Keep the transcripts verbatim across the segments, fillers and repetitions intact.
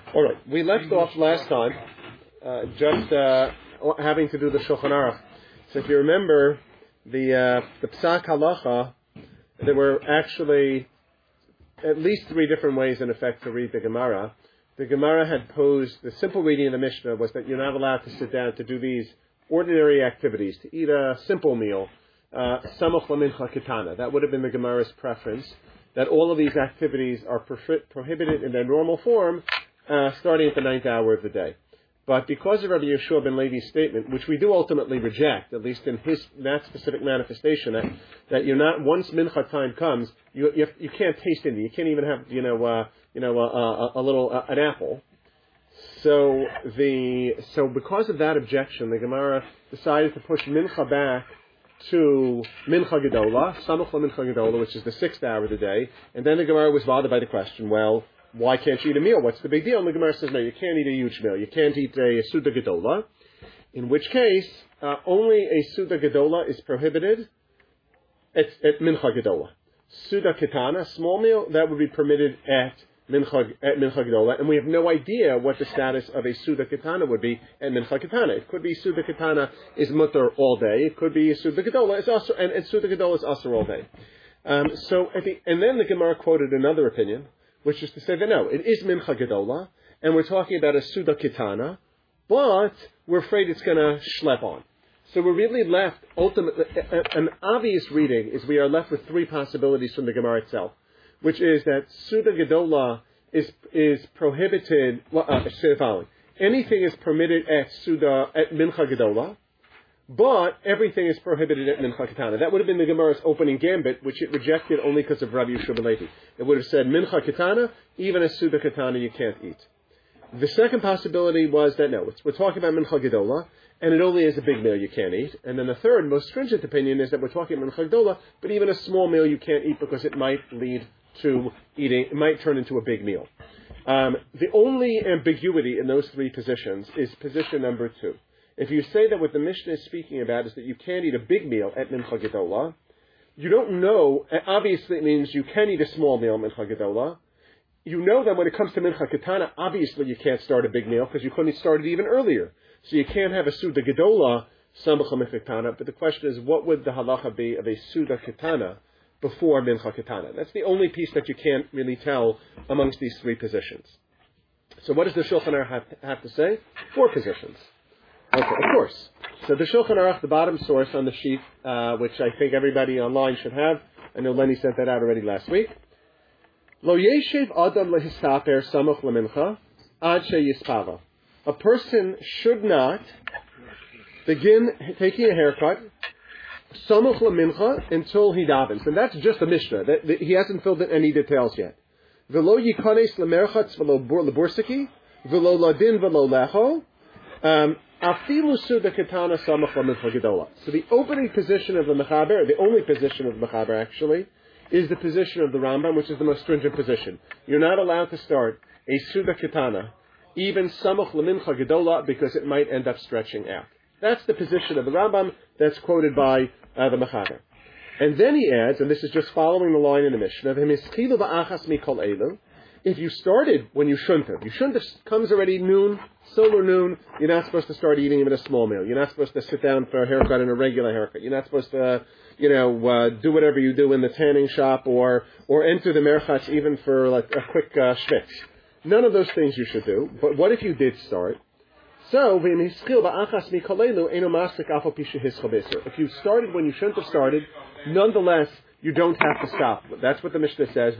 All right, we left off last time uh, just uh, having to do the Shulchan Aruch. So if you remember, the uh, the Psak Halacha, there were actually at least three different ways, in effect, to read the Gemara. The Gemara had posed, the simple reading of the Mishnah was that you're not allowed to sit down to do these ordinary activities, to eat a simple meal, uh, Samuch Lamincha Ketana. That would have been the Gemara's preference, that all of these activities are pro- prohibited in their normal form, uh, starting at the ninth hour of the day. But because of Rabbi Yeshua ben Levi's statement, which we do ultimately reject, at least in his that specific manifestation, that, that you're not, once mincha time comes, you you, have, you can't taste anything. You can't even have you know uh, you know uh, a, a little uh, an apple. So the so because of that objection, the Gemara decided to push mincha back to mincha gedola, samuch la mincha gedola, which is the sixth hour of the day, and then the Gemara was bothered by the question, well, why can't you eat a meal? What's the big deal? And the Gemara says, no, you can't eat a huge meal. You can't eat a, a Suda Gedola. In which case, uh, only a Suda Gedola is prohibited at, at Mincha Gedola. Suda Ketana, small meal, that would be permitted at Mincha, at Mincha Gedola. And we have no idea what the status of a Suda Ketana would be at Mincha Ketana. It could be Suda Ketana is mutter all day. It could be Suda Gedola is also, and, and Suda Gedola is also all day. Um, so, at the, and then the Gemara quoted another opinion, which is to say that no, it is Mincha Gedola, and we're talking about a Suda Ketana, but we're afraid it's going to schlep on. So we're really left, ultimately, an obvious reading is we are left with three possibilities from the Gemara itself, which is that Suda Gedola is is prohibited, well, uh, say the following, anything is permitted at Suda, at Mincha Gedola, but everything is prohibited at Mincha Ketana. That would have been the Gemara's opening gambit, which it rejected only because of Rabbi Yeshua ben Levi. It would have said, Mincha Ketana, even a Suda Ketana you can't eat. The second possibility was that, no, it's, we're talking about Mincha Gedola, and it only is a big meal you can't eat. And then the third, most stringent opinion is that we're talking about Mincha Gedola, but even a small meal you can't eat because it might lead to eating, it might turn into a big meal. Um, the only ambiguity in those three positions is position number two. If you say that what the Mishnah is speaking about is that you can't eat a big meal at Mincha Gedola, you don't know, obviously it means you can eat a small meal at Mincha Gedola. You know that when it comes to Mincha Ketana, obviously you can't start a big meal because you couldn't start it even earlier. So you can't have a Suda Gedola, Samuch Mincha Ketana, but the question is, what would the halacha be of a Suda Ketana before Mincha Ketana? That's the only piece that you can't really tell amongst these three positions. So what does the Shulchan Aruch have, have to say? Four positions. Okay, of course. So the Shulchan Aruch, the bottom source on the sheet, uh, which I think everybody online should have. I know Lenny sent that out already last week. Lo yeshev adam lehisaper samuch lemincha ad sheyispava. A person should not begin taking a haircut samuch lemincha until he davens, and that's just a Mishnah. That, that, he hasn't filled in any details yet. V'lo yikanes lemerchatz v'lo lebursiki v'lo ladin v'lo lecho. Um, Afilu Suda Ketana Samach Lamincha Gedola. So the opening position of the Mechaber, the only position of the Mechaber actually, is the position of the Rambam, which is the most stringent position. You're not allowed to start a Suda Ketana, even Samach Lamincha Gedola, because it might end up stretching out. That's the position of the Rambam that's quoted by uh, the Mechaber. And then he adds, and this is just following the line in the Mishnah, V'mischilu ba'achas mikol elu. If you started when you shouldn't have, you shouldn't have, comes already noon, solar noon, you're not supposed to start eating even a small meal. You're not supposed to sit down for a haircut and a regular haircut. You're not supposed to, uh, you know, uh, do whatever you do in the tanning shop or or enter the merchatz even for like a quick uh, schwitz. None of those things you should do. But what if you did start? So, if you started when you shouldn't have started, nonetheless, you don't have to stop. That's what the Mishnah says.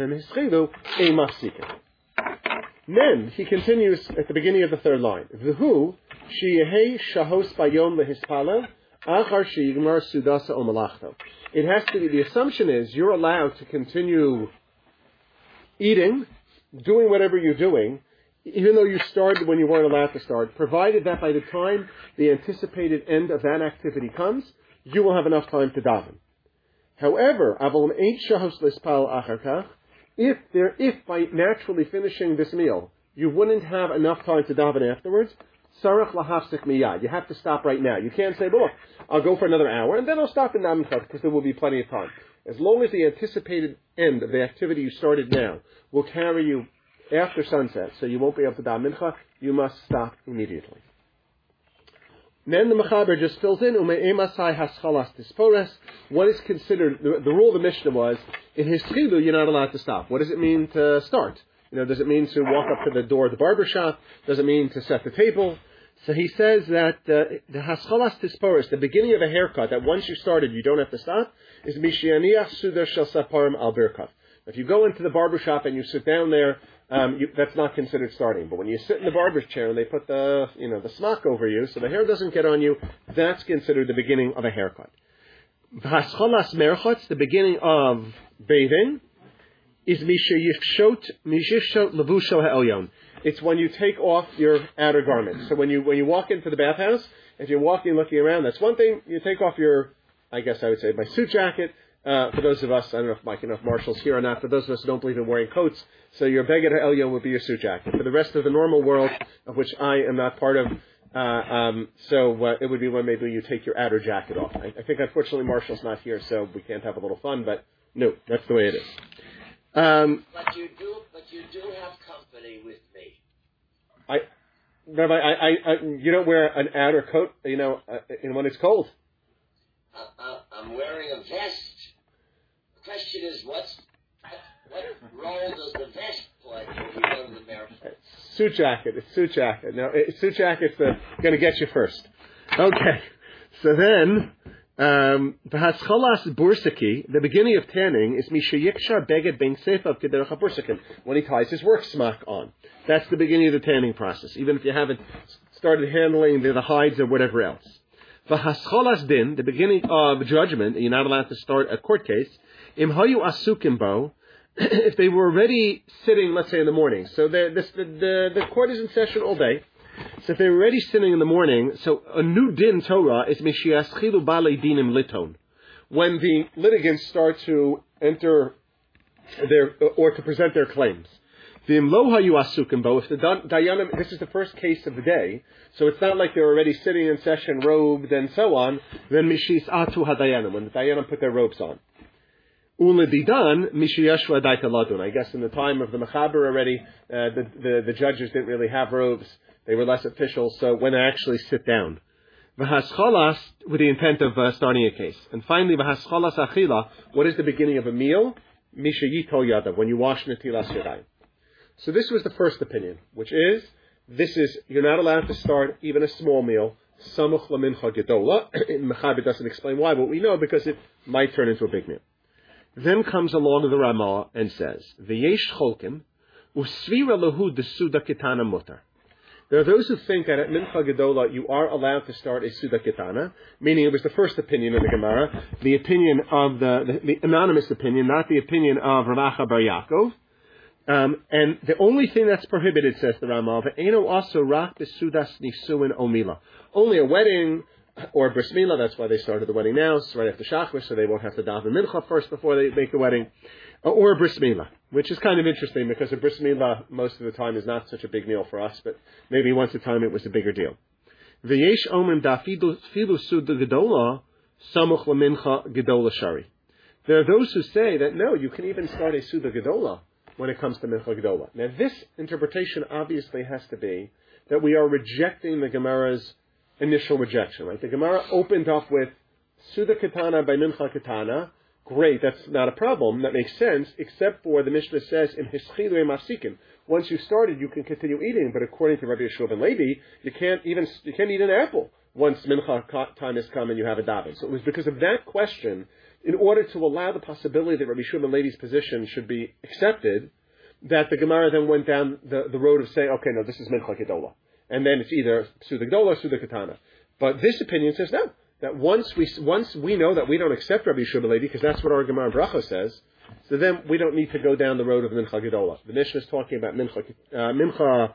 Then he continues at the beginning of the third line. V'hu sheyehei shahos bayom lehispala achar sheyigmar sudasa omalachto. It has to be, the assumption is you're allowed to continue eating, doing whatever you're doing, even though you started when you weren't allowed to start, provided that by the time the anticipated end of that activity comes, you will have enough time to daven. However, if there, if by naturally finishing this meal, you wouldn't have enough time to daven afterwards, sarach lahafsik miyad. You have to stop right now. You can't say, look, I'll go for another hour, and then I'll stop in daven because there will be plenty of time. As long as the anticipated end of the activity you started now will carry you after sunset, so you won't be able to daven mincha. You must stop immediately. Then the Mechaber just fills in, Ume'emasai haschalas dispores. What is considered, the, the rule of the Mishnah was, in Hischilu, you're not allowed to stop. What does it mean to start? You know, does it mean to walk up to the door of the barber shop? Does it mean to set the table? So he says that uh, the haschalas dispores, the beginning of a haircut, that once you started, you don't have to stop, is mishianiach sudar shel saparim al birkav. If you go into the barber shop and you sit down there, um, you, that's not considered starting. But when you sit in the barber's chair and they put the, you know, the smock over you, so the hair doesn't get on you, that's considered the beginning of a haircut. V'haschalas merchotz, the beginning of bathing, is mishayishot mishishot levushel ha'elyon. It's when you take off your outer garments. So when you when you walk into the bathhouse, if you're walking looking around, that's one thing. You take off your, I guess I would say, my suit jacket. Uh, for those of us, I don't know if Mike, you know, if Marshall's here or not, for those of us who don't believe in wearing coats, so your beged ha'elyon would be your suit jacket. For the rest of the normal world, of which I am not part of, uh, um, so uh, it would be when maybe you take your outer jacket off. I, I think unfortunately Marshall's not here, so we can't have a little fun, but no, that's the way it is. Um, but you do, but you do have company with me. I, Rabbi, I, I, I you don't wear an outer coat, you know, uh, in when it's cold. Uh, uh, I'm wearing a vest. The question is, what's, what role does the vest play when you go to the marathon? Suit jacket. It's suit jacket. Now, it, suit jacket's uh, going to get you first. Okay. So then, um, V'haschalas bursaki, the beginning of tanning, is mishayiksha beged ben sefav kederach bursakin, when he ties his work smock on. That's the beginning of the tanning process, even if you haven't started handling the, the hides or whatever else. V'haschalas din, the beginning of judgment, you're not allowed to start a court case, im hayu asukim bo, if they were already sitting, let's say in the morning, so the, this, the, the, the court is in session all day, so if they were already sitting in the morning, so a new din Torah is mishiaschilu balei dinim liton, when the litigants start to enter their, or to present their claims. V'im lo hayu asukim bo, if the dayanim, this is the first case of the day, so it's not like they're already sitting in session robed and so on, then mishis atu hadayanim, when the dayanim put their robes on. Uledidan mishiyashva daita ladun. I guess in the time of the Mechaber already, uh, the, the the judges didn't really have robes; they were less official. So when they actually sit down, v'haschalas with the intent of uh, starting a case, and finally v'haschalas achila. What is the beginning of a meal? Mishayito yadav, when you wash netilas yadayim. So this was the first opinion, which is this is you're not allowed to start even a small meal. Samuch lamincha gedola. Mechaber doesn't explain why, but we know because it might turn into a big meal. Then comes along the Ramah and says, "V'yesh cholkim usvira lahu desuda kitana mutar." There are those who think that at Mincha Gedola you are allowed to start a Suda Kitana, meaning it was the first opinion of the Gemara, the opinion of the, the, the anonymous opinion, not the opinion of Rav Acha bar Yaakov. Um, and the only thing that's prohibited, says the Ramah, "Ve'eno also rak besudas nisuin omila." Only a wedding or bris milah, that's why they started the wedding now, it's right after Shachar, so they won't have to daven mincha first before they make the wedding, or a bris milah, which is kind of interesting because a bris milah most of the time is not such a big meal for us, but maybe once a time it was a bigger deal. V'yesh omrim da filu suda gedola samuch lamincha gedola shari. There are those who say that no, you can even start a suda gedola when it comes to mincha gedola. Now this interpretation obviously has to be that we are rejecting the Gemara's initial rejection, right? The Gemara opened up with Suda Katana by Mincha Katana. Great, that's not a problem. That makes sense, except for the Mishnah says in Hischilu Mafsikin. Once you started, you can continue eating, but according to Rabbi Yeshua ben Levi, you can't even you can't eat an apple once Mincha time has come and you have a daven. So it was because of that question, in order to allow the possibility that Rabbi Yeshua ben Levi's position should be accepted, that the Gemara then went down the, the road of saying, okay, no, this is Mincha Gedola. And then it's either Suda Gdola or Suda Katana. But this opinion says no. That once we once we know that we don't accept Rabbi Yeshua ben Levi, because that's what our Gemara in Bracha says, so then we don't need to go down the road of Mincha Gedola. The Mishnah is talking about Mincha, uh, Mincha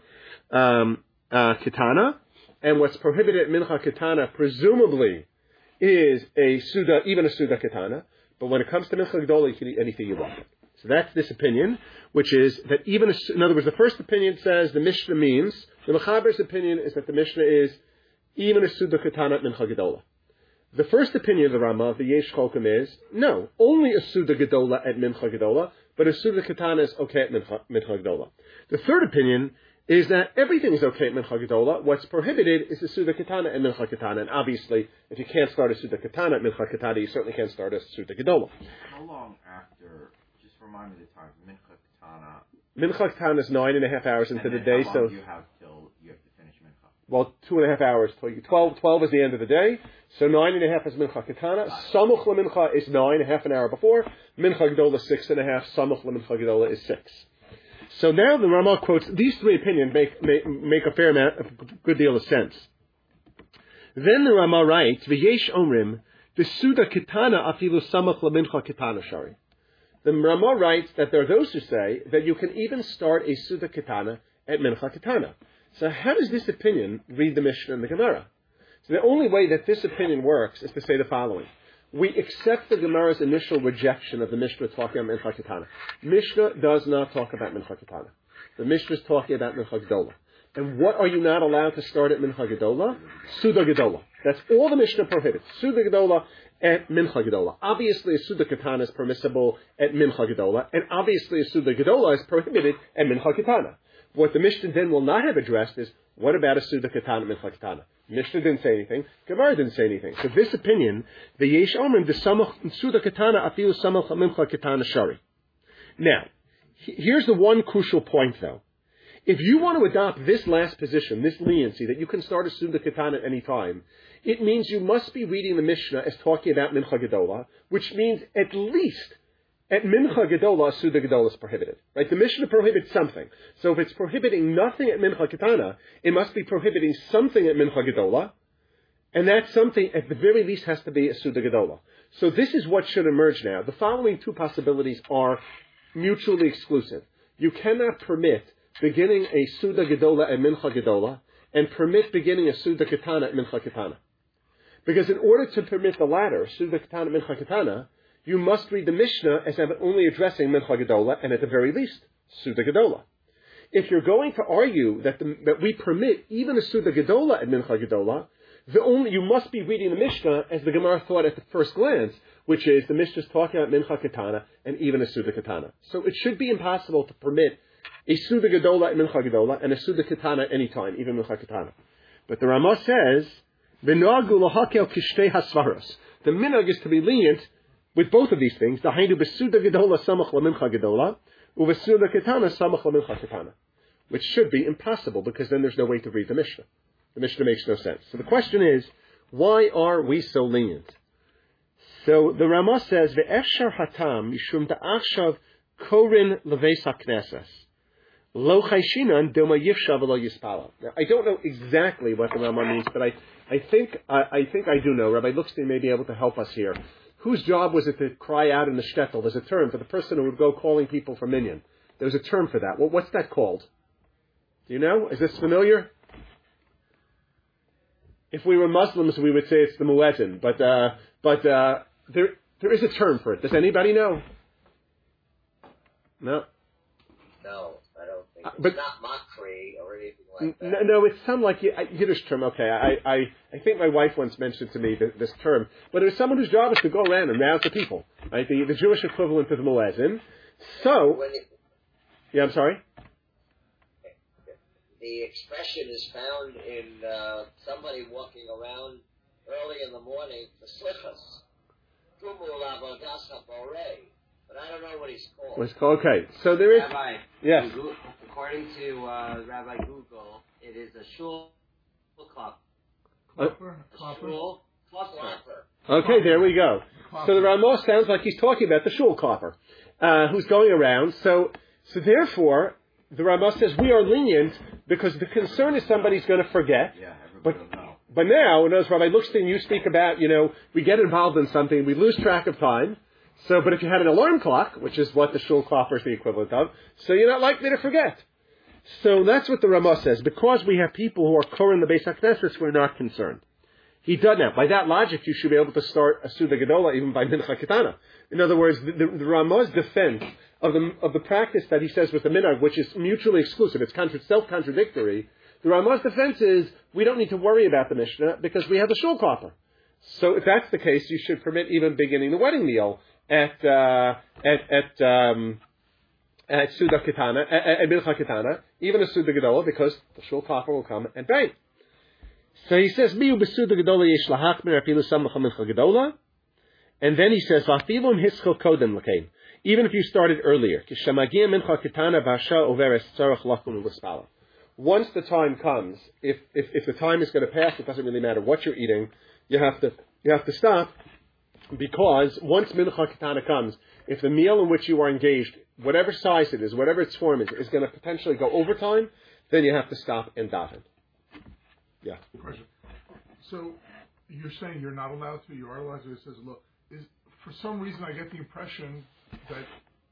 um, uh, Katana, and what's prohibited at Mincha Katana presumably is a Suda, even a Suda Katana, but when it comes to Mincha Gedola, you can eat anything you want. So that's this opinion, which is that even, a, in other words, the first opinion says the Mishnah means, the Mechaber's opinion is that the Mishnah is even a Suda Katana at Mincha Gedola. The first opinion of the Ramah, the Yesh Cholkim, is no, only a Suda Gedola at Mincha Gedola, but a Suda Katana is okay at Mincha, mincha Gedola. The third opinion is that everything is okay at Mincha Gedola. What's prohibited is the Suda Katana and Mincha Katana. And obviously, if you can't start a Suda Katana at Mincha Katana, you certainly can't start a Suda Gedola. How long after, just remind me the time, Mincha Katana? Mincha Katana is nine and a half hours into and the day. How long so do you have till you have to finish Mincha? Well, two and a half hours till you, twelve, twelve is the end of the day. So nine and a half is Mincha Katana. Samuch LaMincha is nine, half an hour before. Mincha Gedola six and a half. Samuch LaMincha Gedola is six. So now the Ramah quotes, these three opinions make, make, make a fair amount, a good deal of sense. Then the Ramah writes, V'yesh omrim, v'suda Katana afilu Samuch LaMincha Katana shari. The Ramah writes that there are those who say that you can even start a Suda Katana at Mincha Katana. So how does this opinion read the Mishnah and the Gemara? So the only way that this opinion works is to say the following. We accept the Gemara's initial rejection of the Mishnah talking about Mincha Katana. Mishnah does not talk about Mincha Katana. The Mishnah is talking about Mincha Gedola. And what are you not allowed to start at Mincha Gedola? Suda Gedola. That's all the Mishnah prohibits. Suda Gedola at Mincha Gedola. Obviously, a Suda Katana is permissible at Mincha Gedola, and obviously a Suda Gedola is prohibited at Mincha Katana. What the Mishnah then will not have addressed is, what about a Suda Katana, Mincha Katana? Mishnah didn't say anything. Gemara didn't say anything. So this opinion, the Yesh Omrim, the Suda Katana, afilu Samach Mincha Katana Shari. Now, here's the one crucial point, though. If you want to adopt this last position, this leniency, that you can start a Suda Katana at any time, it means you must be reading the Mishnah as talking about Mincha Gedola, which means at least at Mincha Gedola, a Suda Gedola is prohibited. Right? The Mishnah prohibits something. So if it's prohibiting nothing at Mincha Katana, it must be prohibiting something at Mincha Gedola, and that something at the very least has to be a Suda Gedola. So this is what should emerge now. The following two possibilities are mutually exclusive. You cannot permit beginning a Suda Gedola at Mincha Gedola and permit beginning a Suda Katana at Mincha Katana. Because in order to permit the latter, Suda Katana, Mincha Katana, you must read the Mishnah as only addressing Mincha Gedola and at the very least, Suda Gedola. If you're going to argue that, the, that we permit even a Suda Gedola at Mincha Gedola, the only, you must be reading the Mishnah as the Gemara thought at the first glance, which is the Mishnah is talking about Mincha Katana and even a Suda Katana. So it should be impossible to permit a Suda Gedola at Mincha Gedola and a Suda Katana at any time, even Mincha Katana. But the Ramah says, V'noagu lahakel kishtei hasvaros. The minhag is to be lenient with both of these things. Dahainu b'Suda Gedola samach lamincha Gedola, u'v'Suda Katana samach lamincha Katana. Which should be impossible because then there's no way to read the Mishnah. The Mishnah makes no sense. So the question is, why are we so lenient? So the Ramah says, Ve'efshar hatam mishum da'achshav korin leveis haknesses. Lo chayshinan doma yifshav lo yispala. Now, I don't know exactly what the Ramah means, but I, I think I, I think I do know. Rabbi Luxstein may be able to help us here. Whose job was it to cry out in the shtetl? There's a term for the person who would go calling people for minyan. There's a term for that. Well, what's that called? Do you know? Is this familiar? If we were Muslims, we would say it's the muezzin, but uh, but uh, there there is a term for it. Does anybody know? No. No, I don't think. Uh, it's but, not Makri or anything like that. No, no, it's some like Yiddish term. Okay, I, I I think my wife once mentioned to me this, this term, but it was someone whose job is to go around and rouse the people, right? The, the Jewish equivalent of the muezzin. So, It, yeah, I'm sorry. the expression is found in uh, somebody walking around early in the morning for slichas. But I don't know what he's called. What's called? Okay, so there is. Rabbi, Yes. Google, according to uh, Rabbi Google, it is a shul klop. Uh, A shul cluster. Okay, there we go. So the Ramah sounds like he's talking about the shul klopper, uh, who's going around. So, so therefore, the Ramah says we are lenient because the concern is somebody's going to forget. Yeah, But, everybody will know. but now, notice Rabbi Luxstein, you speak about, you know, we get involved in something, we lose track of time. So, but if you had an alarm clock, which is what the shul klopper is the equivalent of, so you're not likely to forget. So that's what the Ramah says. Because we have people who are korin the Beis HaKnesses, we're not concerned. He does now. By that logic, you should be able to start a Suda Gedola even by Mincha Katana. In other words, the, the, the Ramah's defense of the of the practice that he says with the minhag, which is mutually exclusive, it's contra- self-contradictory. The Ramah's defense is we don't need to worry about the Mishnah because we have the shul klopper. So if that's the case, you should permit even beginning the wedding meal at uh, at at um, at Suda Kitana, at Mincha Kitana, even a Suda Gedola, because the Shul Klapper will come and bang. So he says, Miu Besuda Gedola Yesh Lahachmir Apilu Samach Mincha Gedola. And then he says, Vafilum Hischel Kodem Lakein. Even if you started earlier. Kishamagia Mincha Kitana Vasha Overes Tzarach Lakum L'Spala. Once the time comes, if, if, if the time is going to pass, it doesn't really matter what you're eating, you have to, you have to stop, because once Mincha Kitana comes, if the meal in which you are engaged, whatever size it is, whatever its form is, is going to potentially go over time, then you have to stop and daven. Yeah. Question. So you're saying you're not allowed to, you are allowed to. It says, look, is, for some reason I get the impression that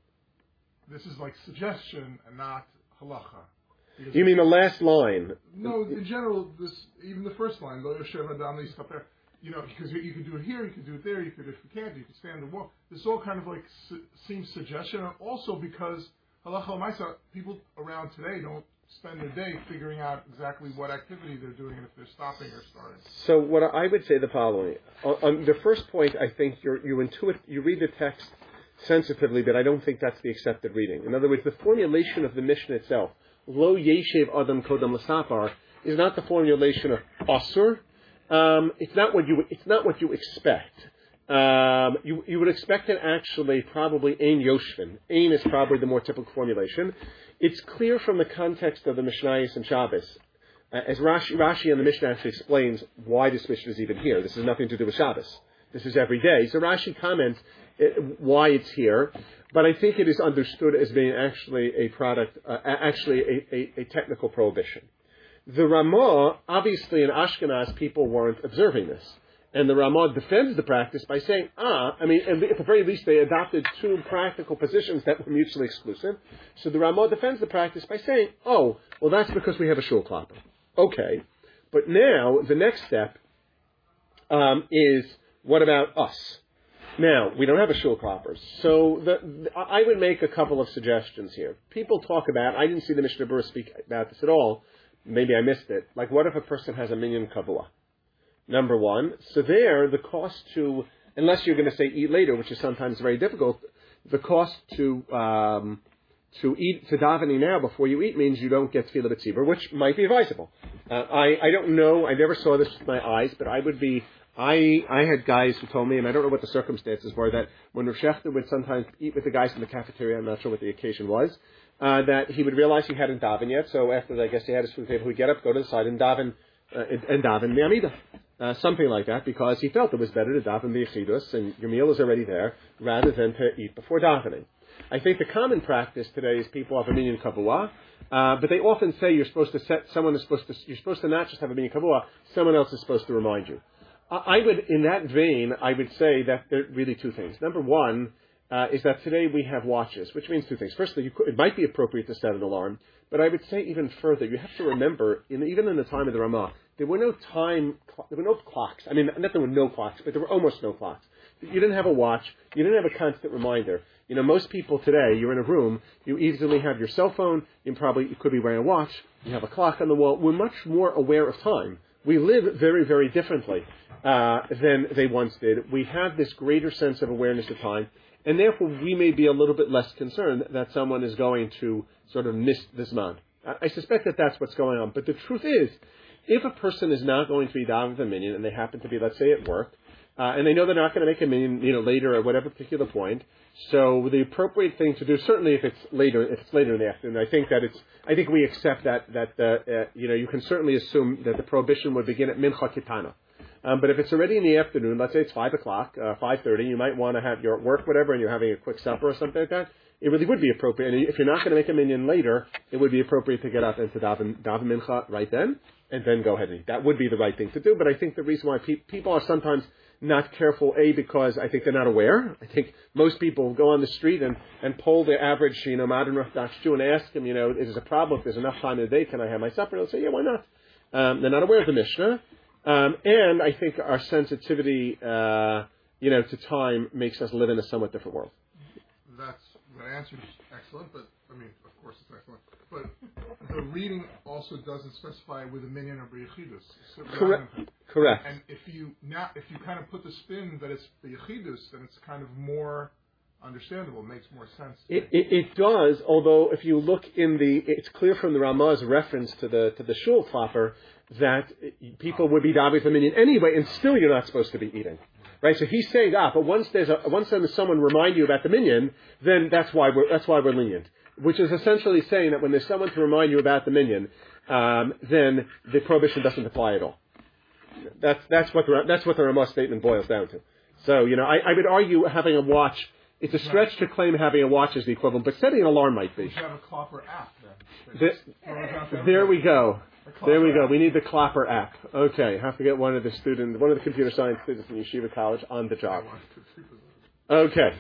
this is like suggestion and not halacha. Because you mean the last line? No, in general, this even the first line, Lo Yoshev Adam L'Yistaper. You know, because you could do it here, you could do it there, you could, if you can't, you could stand and walk. This all kind of like su- seems suggestion, and also because halacha l'maisa, people around today don't spend their day figuring out exactly what activity they're doing and if they're stopping or starting. So what I would say the following: on, on the first point, I think you're, you intuit, you read the text sensitively, but I don't think that's the accepted reading. In other words, the formulation of the Mishnah itself, Lo Yeshev Adam Kodam L'Sapar, is not the formulation of Asur. Um, it's not what you. It's not what you expect. Um, you you would expect it actually probably Ein Yoshvin. Ein is probably the more typical formulation. It's clear from the context of the Mishnayos and Shabbos, uh, as Rashi, Rashi and the Mishnah actually explains why this Mishnah is even here. This has nothing to do with Shabbos. This is every day. So Rashi comments uh, why it's here, but I think it is understood as being actually a product, uh, actually a, a, a technical prohibition. The Ramah, obviously in Ashkenaz, people weren't observing this. And the Ramah defends the practice by saying, ah, I mean, and at the very least they adopted two practical positions that were mutually exclusive. So the Ramah defends the practice by saying, oh, well that's because we have a shul klapper. Okay. But now, the next step um, is, what about us? Now, we don't have a shul klapper. So the, the, I would make a couple of suggestions here. People talk about, I didn't see the Mishnah Berurah speak about this at all, maybe I missed it. Like, what if a person has a minyan kavua? Number one. So there, the cost to, unless you're going to say eat later, which is sometimes very difficult, the cost to um, to eat to davening now before you eat means you don't get tefillah b'tzibur, which might be advisable. Uh, I I don't know. I never saw this with my eyes, but I would be. I I had guys who told me, and I don't know what the circumstances were, that when Rav Shechter would sometimes eat with the guys in the cafeteria, I'm not sure what the occasion was. Uh, that he would realize he hadn't davened yet, so after I guess he had his food table, he'd get up, go to the side, and daven, uh, and daven the Amidah. Uh, something like that, because he felt it was better to daven the Yechidus, and your meal is already there, rather than to eat before davening. I think the common practice today is people have a minyan kavua, uh, but they often say you're supposed to set, someone is supposed to, you're supposed to not just have a minyan kavua, someone else is supposed to remind you. I, I would, in that vein, I would say that there are really two things. Number one, Uh, is that today we have watches, which means two things. Firstly, you could, it might be appropriate to set an alarm, but I would say even further, you have to remember, in, even in the time of the Ramah, there were no time, there were no clocks. I mean, not there were no clocks, but there were almost no clocks. You didn't have a watch. You didn't have a constant reminder. You know, most people today, you're in a room, you easily have your cell phone, you probably you could be wearing a watch, you have a clock on the wall. We're much more aware of time. We live very, very differently uh, than they once did. We have this greater sense of awareness of time. And therefore, we may be a little bit less concerned that someone is going to sort of miss this man. I suspect that that's what's going on. But the truth is, if a person is not going to be davening the minyan, and they happen to be, let's say, at work, uh, and they know they're not going to make a minyan, you know, later at whatever particular point, so the appropriate thing to do, certainly if it's later, if it's later in the afternoon, I think that it's, I think we accept that that uh, uh, you know, you can certainly assume that the prohibition would begin at mincha kitana. Um, but if it's already in the afternoon, let's say it's five o'clock, uh, five thirty, you might want to have your work, whatever, and you're having a quick supper or something like that. It really would be appropriate. And if you're not going to make a minyan later, it would be appropriate to get up and to daven, daven mincha right then, and then go ahead and eat. That would be the right thing to do. But I think the reason why pe- people are sometimes not careful, A, because I think they're not aware. I think most people go on the street and, and poll the average, you know, modern Orthodox Jew and ask them, you know, is there a problem? If there's enough time in the day, can I have my supper? They'll say, yeah, why not? Um, they're not aware of the Mishnah. Um, and I think our sensitivity, uh, you know, to time makes us live in a somewhat different world. That's, that answer is excellent, but, I mean, of course it's excellent. But the reading also doesn't specify with a minyan or b'yechidus. So Correct. Correct. And if you now, if you kind of put the spin that it's b'yechidus, then it's kind of more understandable. It makes more sense. It, it, it does, although if you look in the, it's clear from the Ramah's reference to the to the shul proper that people would be davening for the minyan anyway, and still you're not supposed to be eating, right? So he's saying ah, but once there's a once there's someone remind you about the minyan, then that's why we're that's why we're lenient, which is essentially saying that when there's someone to remind you about the minyan, um, then the prohibition doesn't apply at all. That's that's what the that's what the Ramah statement boils down to. So you know, I, I would argue having a watch. It's a stretch to claim having a watch is the equivalent, but setting an alarm might be. You should have a Klopper app then. The, there we go. There we go. We need the Klopper app. Okay, have to get one of the students, one of the computer science students in Yeshiva College on the job. Okay.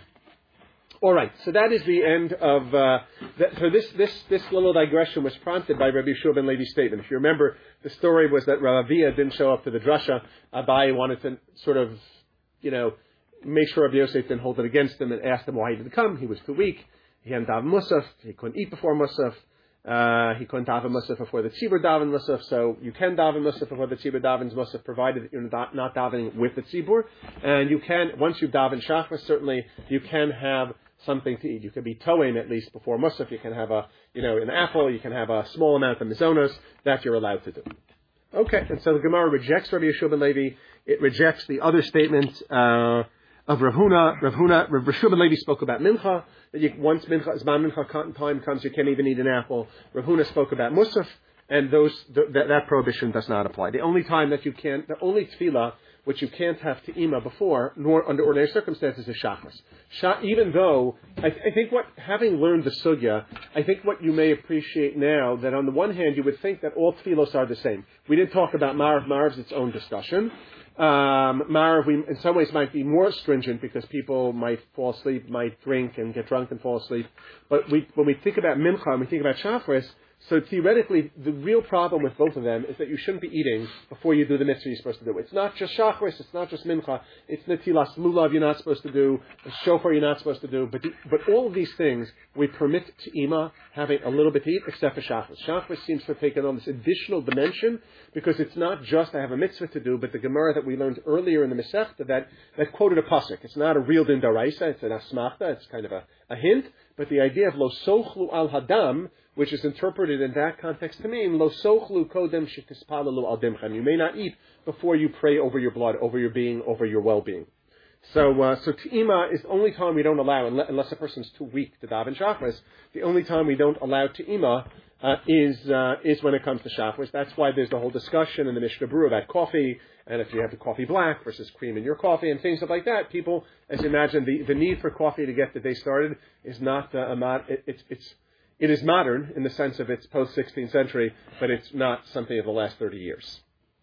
All right. So that is the end of. Uh, that, so this this this little digression was prompted by Rabbi Yeshua ben Levi's statement. If you remember, the story was that Rav Avia didn't show up to the drasha. Abai wanted to sort of, you know, make sure Rabbi Yosef didn't hold it against him and asked him why he didn't come. He was too weak. He hadn't daven Musaf. He couldn't eat before Musaf. Uh, he couldn't daven Musaf before the Tzibur daven Musaf. So you can daven Musaf before the Tzibur davens Musaf, provided that you're not, not davening with the Tzibur. And you can, once you've davened Shachris, certainly you can have something to eat. You can be toeing at least before Musaf. You can have a, you know, an apple. You can have a small amount of mizonos. That you're allowed to do. Okay. And so the Gemara rejects Rabbi Yeshua ben Levi. It rejects the other statement, uh, of Rav Huna. Rav Huna, Rav Yeshua ben Levi spoke about mincha, that you, once mincha, Zman mincha time comes, you can't even eat an apple. Rav Huna spoke about musaf, and those, th- that, that prohibition does not apply. The only time that you can, the only tefillah which you can't have te'ima before, nor under ordinary circumstances, is shachmas. Sha- even though, I, th- I think what, having learned the sugya, I think what you may appreciate now, that on the one hand, you would think that all tefillos are the same. We didn't talk about Marav. Marav's its own discussion. Um, Marav, we, in some ways, might be more stringent because people might fall asleep, might drink and get drunk and fall asleep. But we, when we think about mincha and we think about shachris, so theoretically, the real problem with both of them is that you shouldn't be eating before you do the mitzvah you're supposed to do. It's not just shachris, it's not just mincha, it's netilas lulav you're not supposed to do, shofar you're not supposed to do, but the, but all of these things we permit te'ima having a little bit to eat, except for shachris. Shachris seems to have taken on this additional dimension because it's not just I have a mitzvah to do, but the Gemara that we learned earlier in the Masechta that, that quoted a pasuk. It's not a real din daraisa, it's an asmachta, it's kind of a, a hint, but the idea of lo sochlu al hadam, which is interpreted in that context to mean lo sochlu kodem shetispalalu al dimchem. You may not eat before you pray over your blood, over your being, over your well-being. So, uh, so te'ima is the only time we don't allow, unless a person's too weak to daven shachris. The only time we don't allow te'ima uh, is uh, is when it comes to shachris. That's why there's the whole discussion in the Mishnah Berurah about coffee, and if you have the coffee black versus cream in your coffee, and things like that. People, as you imagine, the, the need for coffee to get the day started is not uh, a mod. It, it's it's It is modern in the sense of it's post-sixteenth century, but it's not something of the last thirty years.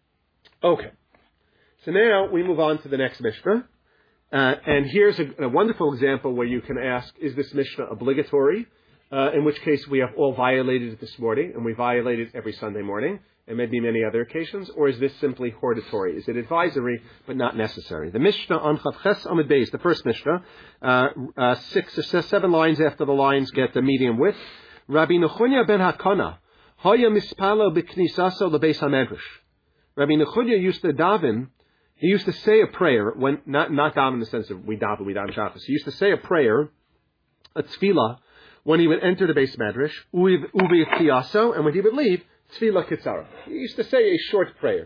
Okay. So now we move on to the next Mishnah. Uh, and here's a, a wonderful example where you can ask, is this Mishnah obligatory? Uh, in which case we have all violated it this morning, and we violate it every Sunday morning, and maybe many other occasions, or is this simply hortatory? Is it advisory, but not necessary? The Mishnah on Chav Ches Amud Beis, the first Mishnah, uh, uh, six or seven lines after the lines get the medium width. Rabbi Nechunya ben Hakana, Haya mispalo b'knisaso lebeis hamedrash. Rabbi Nechunya used to daven. He used to say a prayer when not not daven in the sense of we daven, we daven shachris. He used to say a prayer, a tefillah, when he would enter the beis medrash, ubi tiaso, and when he would leave, tefillah kitzara. He used to say a short prayer.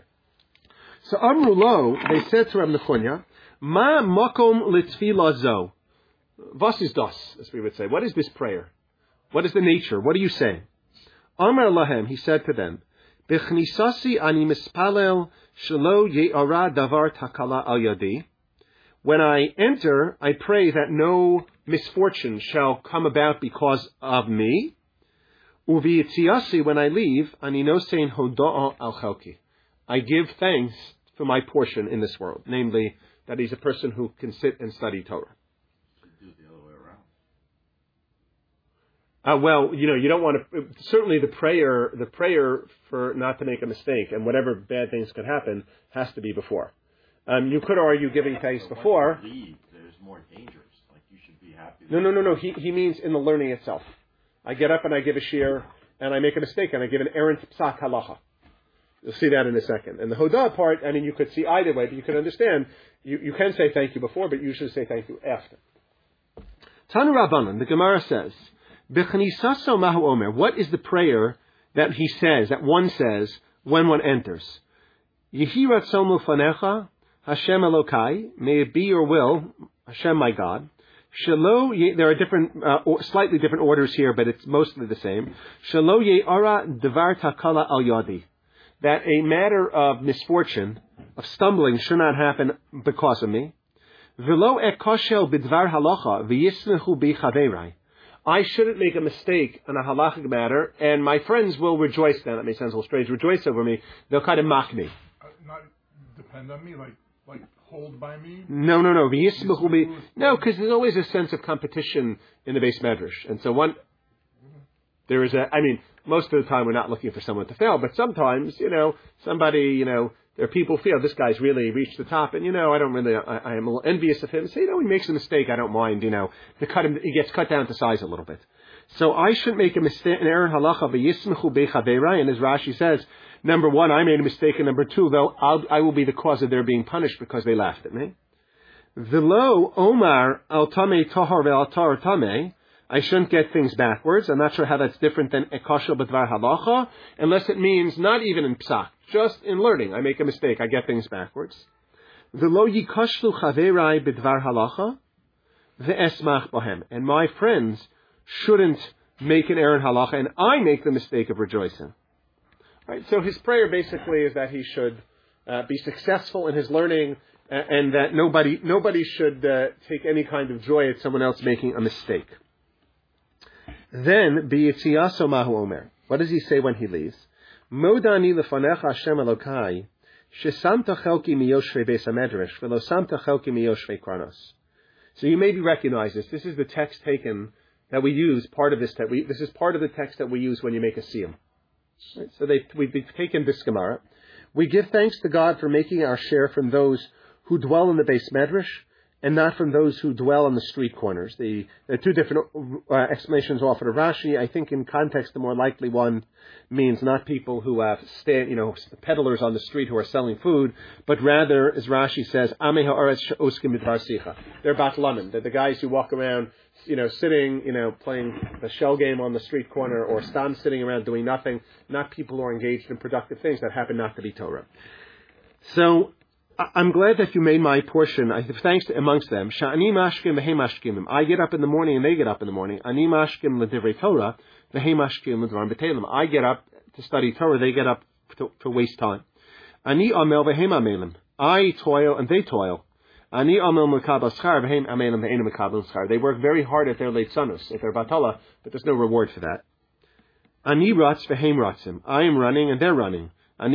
So Amru Lo, they said to Rabbi Nechunya, Ma makom litefillah zo. Was is das, as we would say. What is this prayer? What is the nature? What are you saying? Amar lahem, he said to them, B'chnisasi ani mispalel shelo ye'ara davar takala al yadi. When I enter, I pray that no misfortune shall come about because of me. Uvi'itziasi, when I leave, ani nosein hoda'a al chalki. I give thanks for my portion in this world, namely that he's a person who can sit and study Torah. Uh, well, you know, you don't want to, certainly the prayer, the prayer for not to make a mistake and whatever bad things could happen has to be before. Um, you could argue giving thanks but before. Once you leave, there's more dangers. Like you should be happy. No, no, no, no. He, he means in the learning itself. I get up and I give a shir and I make a mistake and I give an errant psak halacha. You'll see that in a second. And the hodah part, I mean, you could see either way, but you could understand, you, you can say thank you before, but you should say thank you after. Tanu Rabbanan, the Gemara says, B'chnisaso mahu omer. What is the prayer that he says, that one says when one enters? Yehi ratzon lufanecha, Hashem Elokai. May it be your will, Hashem my God. Shelo, there are different, uh, or slightly different orders here, but it's mostly the same. Shelo ye'ara devar takala al yadi. That a matter of misfortune, of stumbling, should not happen because of me. V'lo ekoshel bidvar halacha v'yismechu bi chaverai. I shouldn't make a mistake on a halachic matter, and my friends will rejoice then. That may sound a little strange. Rejoice over me. They'll kind of mock me. Uh, not depend on me, like like hold by me. No, no, no. V'yismechu bi. No, because there's always a sense of competition in the base medrash, and so one. There is a. I mean, most of the time we're not looking for someone to fail, but sometimes, you know, somebody, you know. There are people who feel this guy's really reached the top, and you know, I don't really, I, I am a little envious of him. So you know, he makes a mistake, I don't mind, you know, to cut him, he gets cut down to size a little bit. So I shouldn't make a mistake, an error in halacha, v'yismechu bechaverai, and as Rashi says, number one, I made a mistake, and number two, though, I'll, I will be the cause of their being punished because they laughed at me. V'lo omar al tamei tahar ve'al tar tamei. I shouldn't get things backwards. I'm not sure how that's different than ekashel b'dvar halacha, unless it means not even in psak, just in learning. I make a mistake. I get things backwards. V'lo yikashlu chaverai b'dvar halacha ve'esmach bohem. And my friends shouldn't make an error in halacha, and I make the mistake of rejoicing. Right. So his prayer basically is that he should uh, be successful in his learning, uh, and that nobody nobody should uh, take any kind of joy at someone else making a mistake. Then, b'yitziyaso mahu omer. What does he say when he leaves? Modani lefanecha Hashem Elokai, shesamta chelki miyoshvei beis hamedrash, v'lo samta chelki miyoshvei kranos. So you maybe recognize this. This is the text taken that we use. Part of this that we this is part of the text that we use when you make a siyum. Right? So they, we've taken this Gemara. We give thanks to God for making our share from those who dwell in the beis medrash, and not from those who dwell on the street corners. The, there are two different uh, explanations offered of Rashi. I think in context, the more likely one means not people who have stand, you know, peddlers on the street who are selling food, but rather, as Rashi says, Amei ha'aretz she'oskim b'dvar sicha. They're batlanim. They're the guys who walk around, you know, sitting, you know, playing the shell game on the street corner, or stam sitting around doing nothing. Not people who are engaged in productive things that happen not to be Torah. So, I'm glad that you made my portion. I have thanks to amongst them. Sha'ani mashkim v'hei mashkim. I get up in the morning and they get up in the morning. Ani mashkim l'divrei Torah v'hei mashkim l'dvarim b'telim. I get up to study Torah. They get up to, to waste time. Ani amel v'hei amelim. I toil and they toil. Ani amel mekabel schar v'hei amelim v'einu mekabel schar. They work very hard at their late sanus, at their batala, but there's no reward for that. Ani ratz v'hei ratzim. I am running and they're running. I,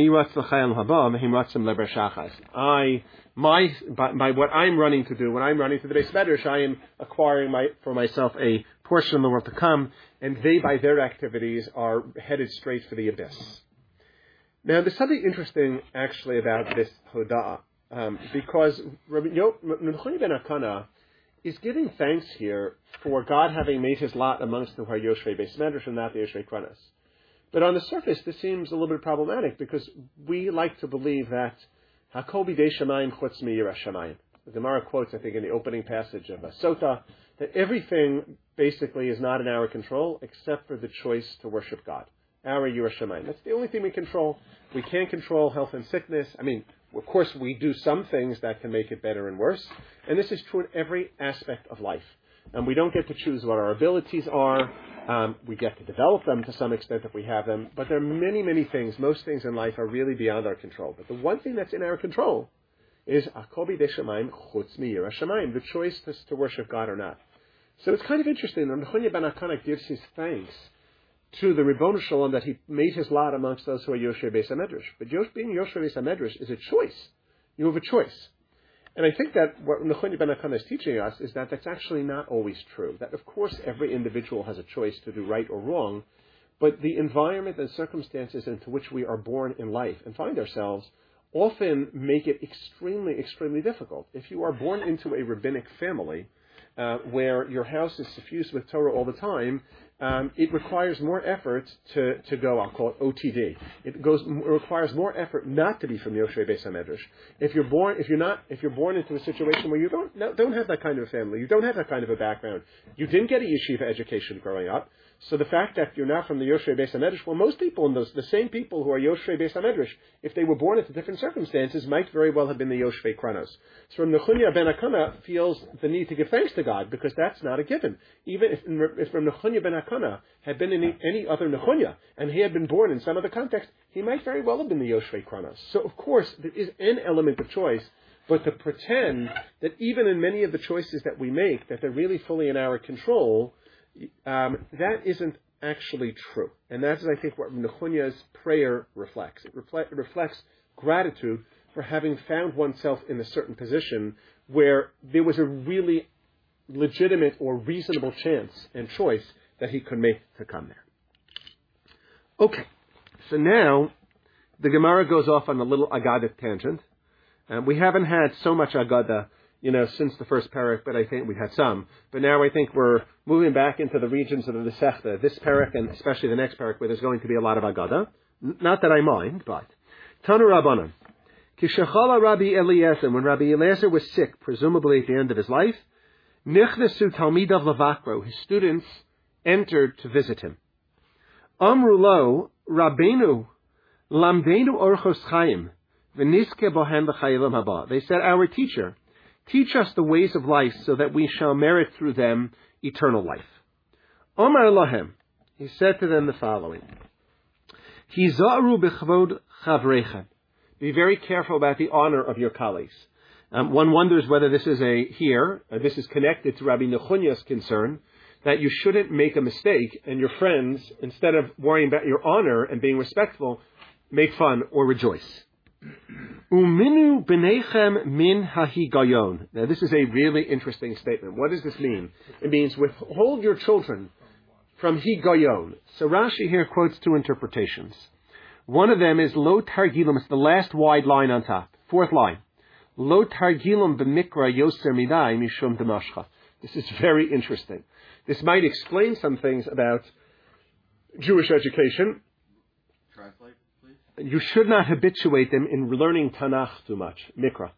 my, by, by what I'm running to do, when I'm running to the Beis Medrash, I am acquiring my, for myself a portion of the world to come, and they, by their activities, are headed straight for the abyss. Now, there's something interesting, actually, about this Hoda'ah, um, because Rabbi Yochanan ben Akana is giving thanks here for God having made his lot amongst the who are Yoshvei Beis Medrash and not the Yoshvei Kranos. But on the surface, this seems a little bit problematic because we like to believe that Hakol b'dei shamayim chutz miyiras shamayim. The Gemara quotes, I think, in the opening passage of Sota, that everything basically is not in our control except for the choice to worship God. Our yiras shamayim. That's the only thing we control. We can't control health and sickness. I mean, of course, we do some things that can make it better and worse. And this is true in every aspect of life. And we don't get to choose what our abilities are. Um, we get to develop them to some extent if we have them. But there are many, many things. Most things in life are really beyond our control. But the one thing that's in our control is Hakol b'dei shamayim chutz miyiras shamayim, the choice to, to worship God or not. So it's kind of interesting that Nechonye ben Akana gives his thanks to the Ribono Shel Olam that he made his lot amongst those who are Yoshvei Beis HaMedrash. But being Yoshvei Beis HaMedrash is a choice. You have a choice. And I think that what Nechonye ben Akana is teaching us is that that's actually not always true. That, of course, every individual has a choice to do right or wrong, but the environment and circumstances into which we are born in life and find ourselves often make it extremely, extremely difficult. If you are born into a rabbinic family uh, where your house is suffused with Torah all the time, um, it requires more effort to, to go, I'll call it O T D. It goes, it requires more effort not to be from Yoshvei Beis HaMedrash. If you're born, if you're not, if you're born into a situation where you don't, no, don't have that kind of a family, you don't have that kind of a background, you didn't get a yeshiva education growing up, so the fact that you're not from the Yoshvei Beis HaMedrash, well, most people in those, the same people who are Yoshvei Beis HaMedrash, if they were born into different circumstances, might very well have been the Yoshvei Kranos. So Nechunya ben Akana feels the need to give thanks to God, because that's not a given. Even if, if Nechunya ben Akana had been in any other Nechunya, and he had been born in some other context, he might very well have been the Yoshvei Kranos. So of course, there is an element of choice, but to pretend that even in many of the choices that we make, that they're really fully in our control, Um, that isn't actually true. And that's, I think, what Nechunya's prayer reflects. It, reflect, it reflects gratitude for having found oneself in a certain position where there was a really legitimate or reasonable chance and choice that he could make to come there. Okay, so now the Gemara goes off on a little Agadic tangent. Um, we haven't had so much Agada, you know, since the first parak, but I think we had some. But now I think we're moving back into the regions of the Masechta, this parak and especially the next parak, where there's going to be a lot of Agada. N- not that I mind, but Tanu Rabbanan. Kishachala Rabbi Eliezer, when Rabbi Eliezer was sick, presumably at the end of his life, Nichnesu Talmidav Lavakro, his students entered to visit him. Amru lo, Rabbeinu, Lamdeinu Orchos Chaim, V'niske Bohen L'Chayilam Haba. They said, our teacher, teach us the ways of life so that we shall merit through them eternal life. Omar Lahem, he said to them the following. Hizaru b'chavod chavrechem. Be very careful about the honor of your colleagues. Um, one wonders whether this is a, here, uh, this is connected to Rabbi Nechunya's concern that you shouldn't make a mistake and your friends, instead of worrying about your honor and being respectful, make fun or rejoice. Uminu b'neichem min hahigayon. Now this is a really interesting statement. What does this mean? It means withhold your children from higayon. So Rashi here quotes two interpretations. One of them is lo targilum. It's the last wide line on top. Fourth line. Lo targilum b'mikra yoser midai mishum demashcha. This is very interesting. This might explain some things about Jewish education. Translate. You should not habituate them in learning Tanakh too much, Mikra.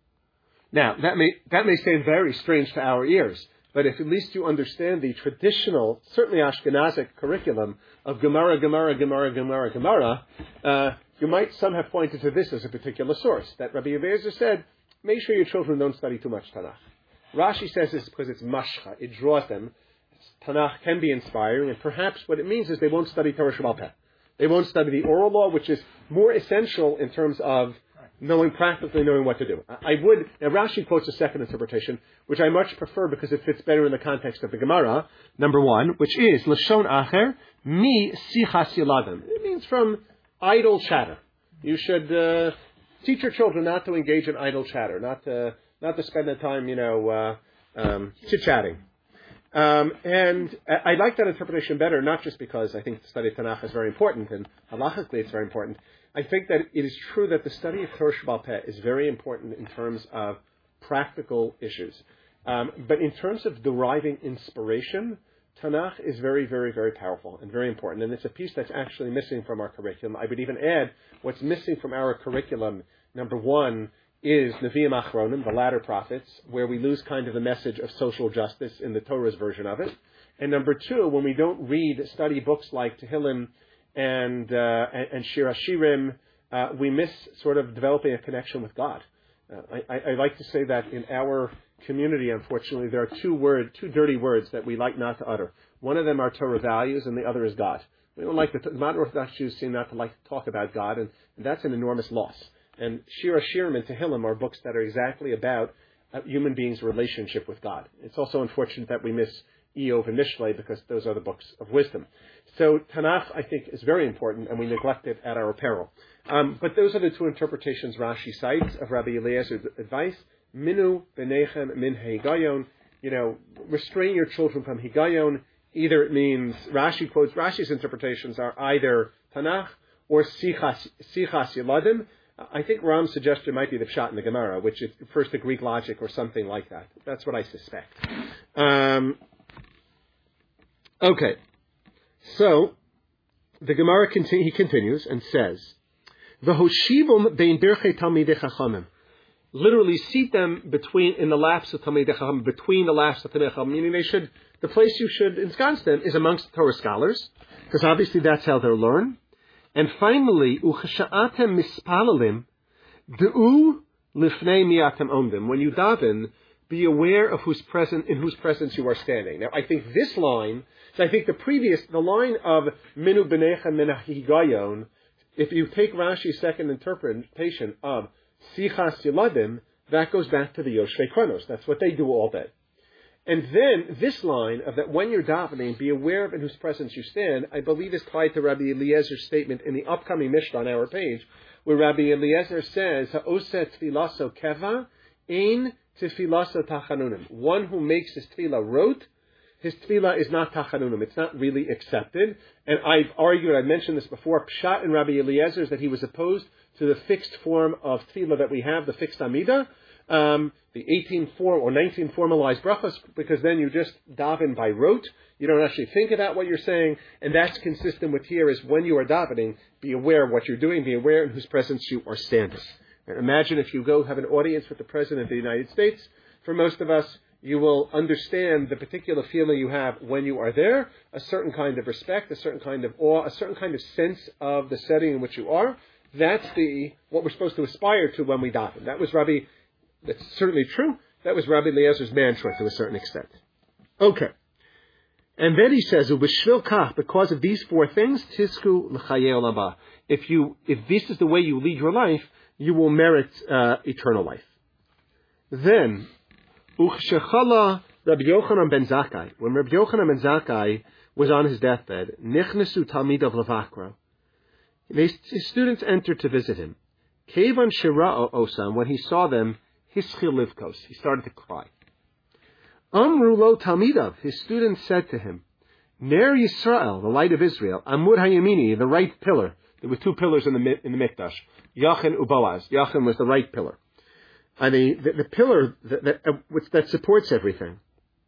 Now, that may that may sound very strange to our ears, but if at least you understand the traditional, certainly Ashkenazic curriculum of Gemara, Gemara, Gemara, Gemara, Gemara, uh, you might some have pointed to this as a particular source, that Rabbi Eliezer said, make sure your children don't study too much Tanakh. Rashi says this because it's mashcha, it draws them. Tanakh can be inspiring, and perhaps what it means is they won't study Torah Sheba'al Peh. They won't study the oral law, which is more essential in terms of knowing, practically knowing what to do. I would, now Rashi quotes a second interpretation, which I much prefer because it fits better in the context of the Gemara, number one, which is, Lashon Acher, mi sichas yiladim. It means from idle chatter. You should uh, teach your children not to engage in idle chatter, not to, not to spend the time, you know, uh, um, chit-chatting. Um, and I, I like that interpretation better, not just because I think the study of Tanakh is very important, and halachically it's very important. I think that it is true that the study of Torah Sheba'al Peh is very important in terms of practical issues. Um, but in terms of deriving inspiration, Tanakh is very, very, very powerful and very important. And it's a piece that's actually missing from our curriculum. I would even add what's missing from our curriculum, number one, is Nevi'im Achronim, the latter prophets, where we lose kind of the message of social justice in the Torah's version of it. And number two, when we don't read, study books like Tehillim and, uh, and, and Shir HaShirim, uh, we miss sort of developing a connection with God. Uh, I, I, I like to say that in our community, unfortunately, there are two word, two dirty words that we like not to utter. One of them are Torah values, and the other is God. We don't like the, the modern Orthodox Jews seem not to like to talk about God, and, and that's an enormous loss. And Shir HaShirim and Tehillim are books that are exactly about a human being's relationship with God. It's also unfortunate that we miss Eov and Mishlei because those are the books of wisdom. So Tanakh, I think, is very important, and we neglect it at our peril. Um, but those are the two interpretations Rashi cites of Rabbi Eliezer's advice. Minu b'neichem min higayon. You know, restrain your children from higayon. Either it means, Rashi quotes, Rashi's interpretations are either Tanakh or Sichas, Sichas Yiladim. I think Ram's suggestion might be the pshat in the Gemara, which is refers to Greek logic or something like that. That's what I suspect. Um, okay, So, the Gemara, continu- he continues and says, V'hoshivum bein birchei talmidei chachamim. Literally seat them between, in the laps of talmidei chachamim, between the laps of talmidei chachamim, meaning they should, the place you should ensconce them is amongst Torah scholars, because obviously that's how they'll learn. And finally, uchasha'atem mispalalim, de'u lifnei miatem omdim. When you daven, be aware of whose present, in whose presence you are standing. Now, I think this line, so I think the previous, the line of minu b'necha menahigayon, if you take Rashi's second interpretation of sichas yiladim, that goes back to the Yoshvei Kronos. That's what they do all day. And then this line of that when you're davening, be aware of in whose presence you stand, I believe is tied to Rabbi Eliezer's statement in the upcoming Mishnah on our page, where Rabbi Eliezer says, Ha'oseh tfilaso keva, ein tfilaso tachanunim. One who makes his tefillah rote, his tefillah is not tachanunim. It's not really accepted. And I've argued, I mentioned this before, Pshat in Rabbi Eliezer is that he was opposed to the fixed form of tefillah that we have, the fixed Amidah, um, the eighteen form or nineteen formalized brachas, because then you just daven by rote. You don't actually think about what you're saying, and that's consistent with here is when you are davening, be aware of what you're doing, be aware in whose presence you are standing. And imagine if you go have an audience with the President of the United States. For most of us, you will understand the particular feeling you have when you are there, a certain kind of respect, a certain kind of awe, a certain kind of sense of the setting in which you are. That's the what we're supposed to aspire to when we daven. That was Rabbi, that's certainly true, that was Rabbi Eliezer's mantra to a certain extent. Okay. And then he says, "Ubeshvil kach," because of these four things, tisku l'chayei olam haba. If you, if this is the way you lead your life, you will merit uh, eternal life. Then, uchshechala Rabbi Yochanan ben Zakkai. When Rabbi Yochanan ben Zakkai was on his deathbed, nichnesu talmidav levakro. His students entered to visit him. Kevan shira'o osam. When he saw them, hischil livkos. He started to cry. Amru lo talmidav. His students said to him, Ner Yisrael, the light of Israel, Amud hayamini, the right pillar. There were two pillars in the in the mikdash. Yachin uboaz. Yachin was the right pillar. And the, the, the pillar that, that, uh, which, that supports everything.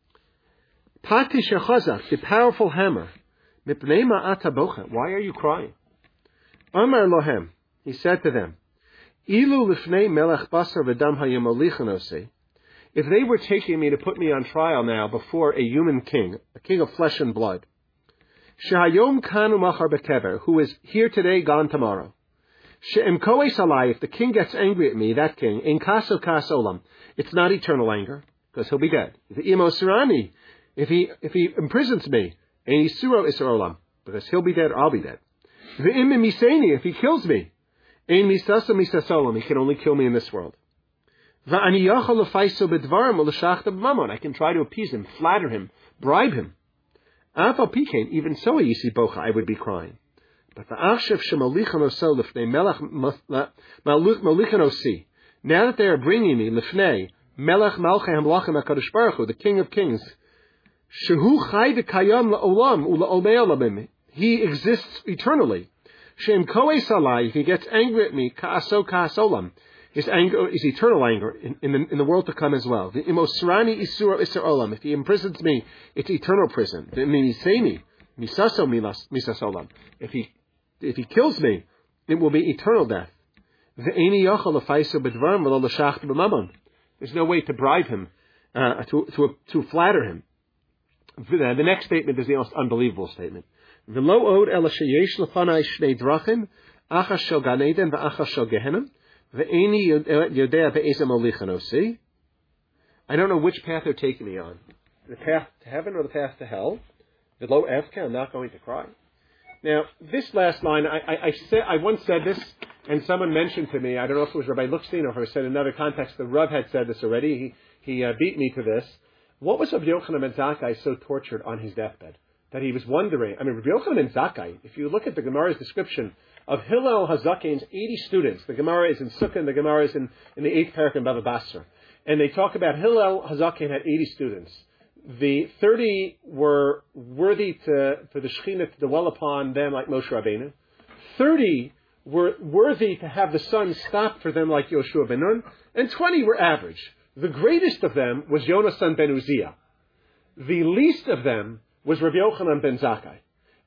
Pati shechazak, the powerful hammer. Mipnei ma'ata bocha. Why are you crying? Amar lohem. He said to them, Ilu lifnei melech basar v'dam hayamolichanosi. If they were taking me to put me on trial now before a human king, a king of flesh and blood, Shehayom kanu machar bekever, who is here today, gone tomorrow. She'em koes alai, if the king gets angry at me, that king, in kaso kas olam, it's not eternal anger, because he'll be dead. The imo surani, if he if he imprisons me, in isuro isur olam, because he'll be dead or I'll be dead. The im miseni, if he kills me, in misasa misasolam, he can only kill me in this world. I can try to appease him, flatter him, bribe him. Even so, I would be crying. But now that they are bringing me lifnei melech malchei hamlachim hakadosh baruch hu, the King of Kings, shehu chai v'kayam la'olam u'la'olmei, he exists eternally. Shem koes alai, if he gets angry at me, ka'aso ka'as olam. His anger is eternal anger in, in, the, in the world to come as well. The imosrani isura isur olam. If he imprisons me, it's eternal prison. The miniseni misaso misas olam. If he if he kills me, it will be eternal death. The eini yachal lefaiso bedvarim v'lo l'shachta b'mamon. There's no way to bribe him, uh, to to to flatter him. The, the next statement is the most unbelievable statement. V'lo od ela sheyesh lefanai shnei drachim, achas shel gan eden v'achas shel gehenim. I don't know which path they're taking me on. The path to heaven or the path to hell. The low Efka, I'm not going to cry. Now, this last line, I, I, I, said, I once said this, and someone mentioned to me, I don't know if it was Rabbi Luchstein or if it said in another context, the Rav had said this already, he, he uh, beat me to this. What was Rabbi Yochanan ben Zakkai so tortured on his deathbed? That he was wondering, I mean, Rabbi Yochanan ben Zakkai, if you look at the Gemara's description of Hillel HaZaken's eighty students, the Gemara is in Sukkah and the Gemara is in, in the eighth parak in Bava Basra. And they talk about Hillel HaZaken had eighty students. The thirty were worthy to, for the Shekhinah to dwell upon them like Moshe Rabbeinu. thirty were worthy to have the sun stop for them like Yoshua ben Nun. And twenty were average. The greatest of them was Yonasan ben Uziah. The least of them was Rabbi Yochanan ben Zakkai.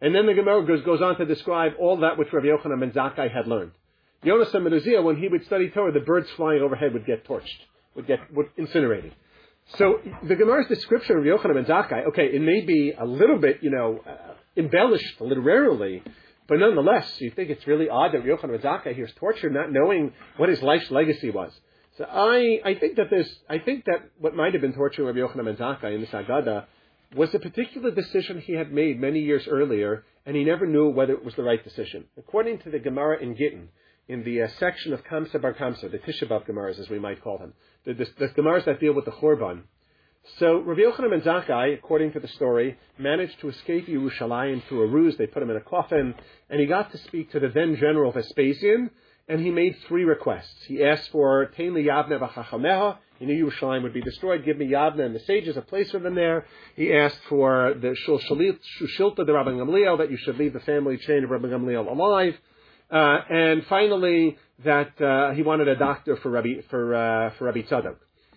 And then the Gemara goes, goes on to describe all that which Rabbi Yochanan ben Zakkai had learned. Yonasan ben Uziah, when he would study Torah, the birds flying overhead would get torched, would get would incinerated. So the Gemara's description of Rabbi Yochanan ben Zakkai, okay, it may be a little bit, you know, uh, embellished literarily, but nonetheless, you think it's really odd that Rabbi Yochanan ben Zakkai here is tortured, not knowing what his life's legacy was. So I, I think that there's, I think that what might have been torturing Rabbi Yochanan ben Zakkai in this Agada was a particular decision he had made many years earlier, and he never knew whether it was the right decision. According to the Gemara in Gittin, in the uh, section of Kamsa Bar Kamsa, the Tisha B'Av Gemaras, as we might call them, the, the, the Gemaras that deal with the Chorban. So Rabbi Yochanan ben Zakkai, according to the story, managed to escape Yerushalayim through a ruse. They put him in a coffin, and he got to speak to the then general Vespasian, and he made three requests. He asked for Tein li Yavne v'chachameha. He knew Yerushalayim would be destroyed. Give me Yavne and the sages, a place for them there. He asked for the Shul Shilta, the Rabbi Gamliel, that you should leave the family chain of Rabbi Gamliel alive. Uh, and finally, that uh, he wanted a doctor for Rabbi for uh, for Rabbi Tzadok.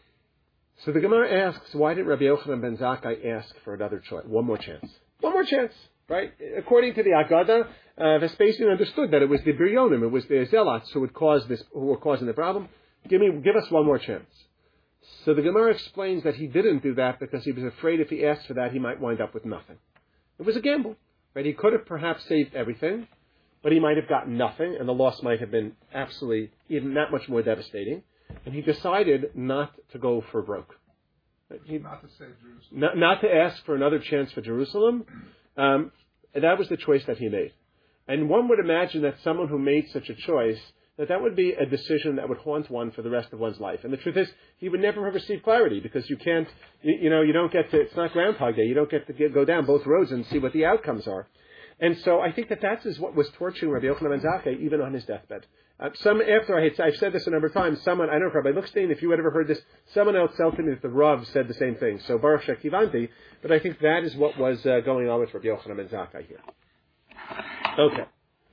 So the Gemara asks, why did Rabbi Yochanan ben Zakkai ask for another choice, one more chance, one more chance, right? According to the Agada, uh, Vespasian understood that it was the Biryonim, it was the Zealots who would cause this, who were causing the problem. Give me, give us one more chance. So the Gemara explains that he didn't do that because he was afraid if he asked for that, he might wind up with nothing. It was a gamble, right? He could have perhaps saved everything, but he might have gotten nothing, and the loss might have been absolutely even that much more devastating. And he decided not to go for broke. He, not to save Jerusalem. Not, not to ask for another chance for Jerusalem. Um, and that was the choice that he made. And one would imagine that someone who made such a choice, that that would be a decision that would haunt one for the rest of one's life. And the truth is, he would never have received clarity because you can't, you, you know, you don't get to, it's not Groundhog Day. You don't get to get, go down both roads and see what the outcomes are. And so I think that that is what was torturing Rabbi Yochanan ben Zakkai even on his deathbed. Uh, some after I had I've said this a number of times. Someone I don't know if Rabbi Luchstein, if you had ever heard this, someone else told me that the Rav said the same thing. So Baruch Shekivanti, but I think that is what was uh, going on with Rabbi Yochanan ben Zakkai here. Okay.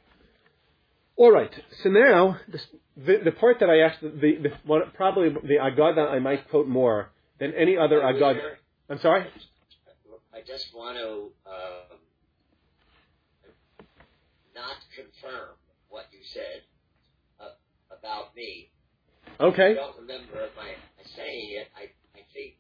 All right. So now this, the the part that I asked the, the one, probably the Agada I might quote more than any other Agada. I'm sorry. I just want to uh, not confirm what you said about me. Okay. I don't remember my saying it. I, I think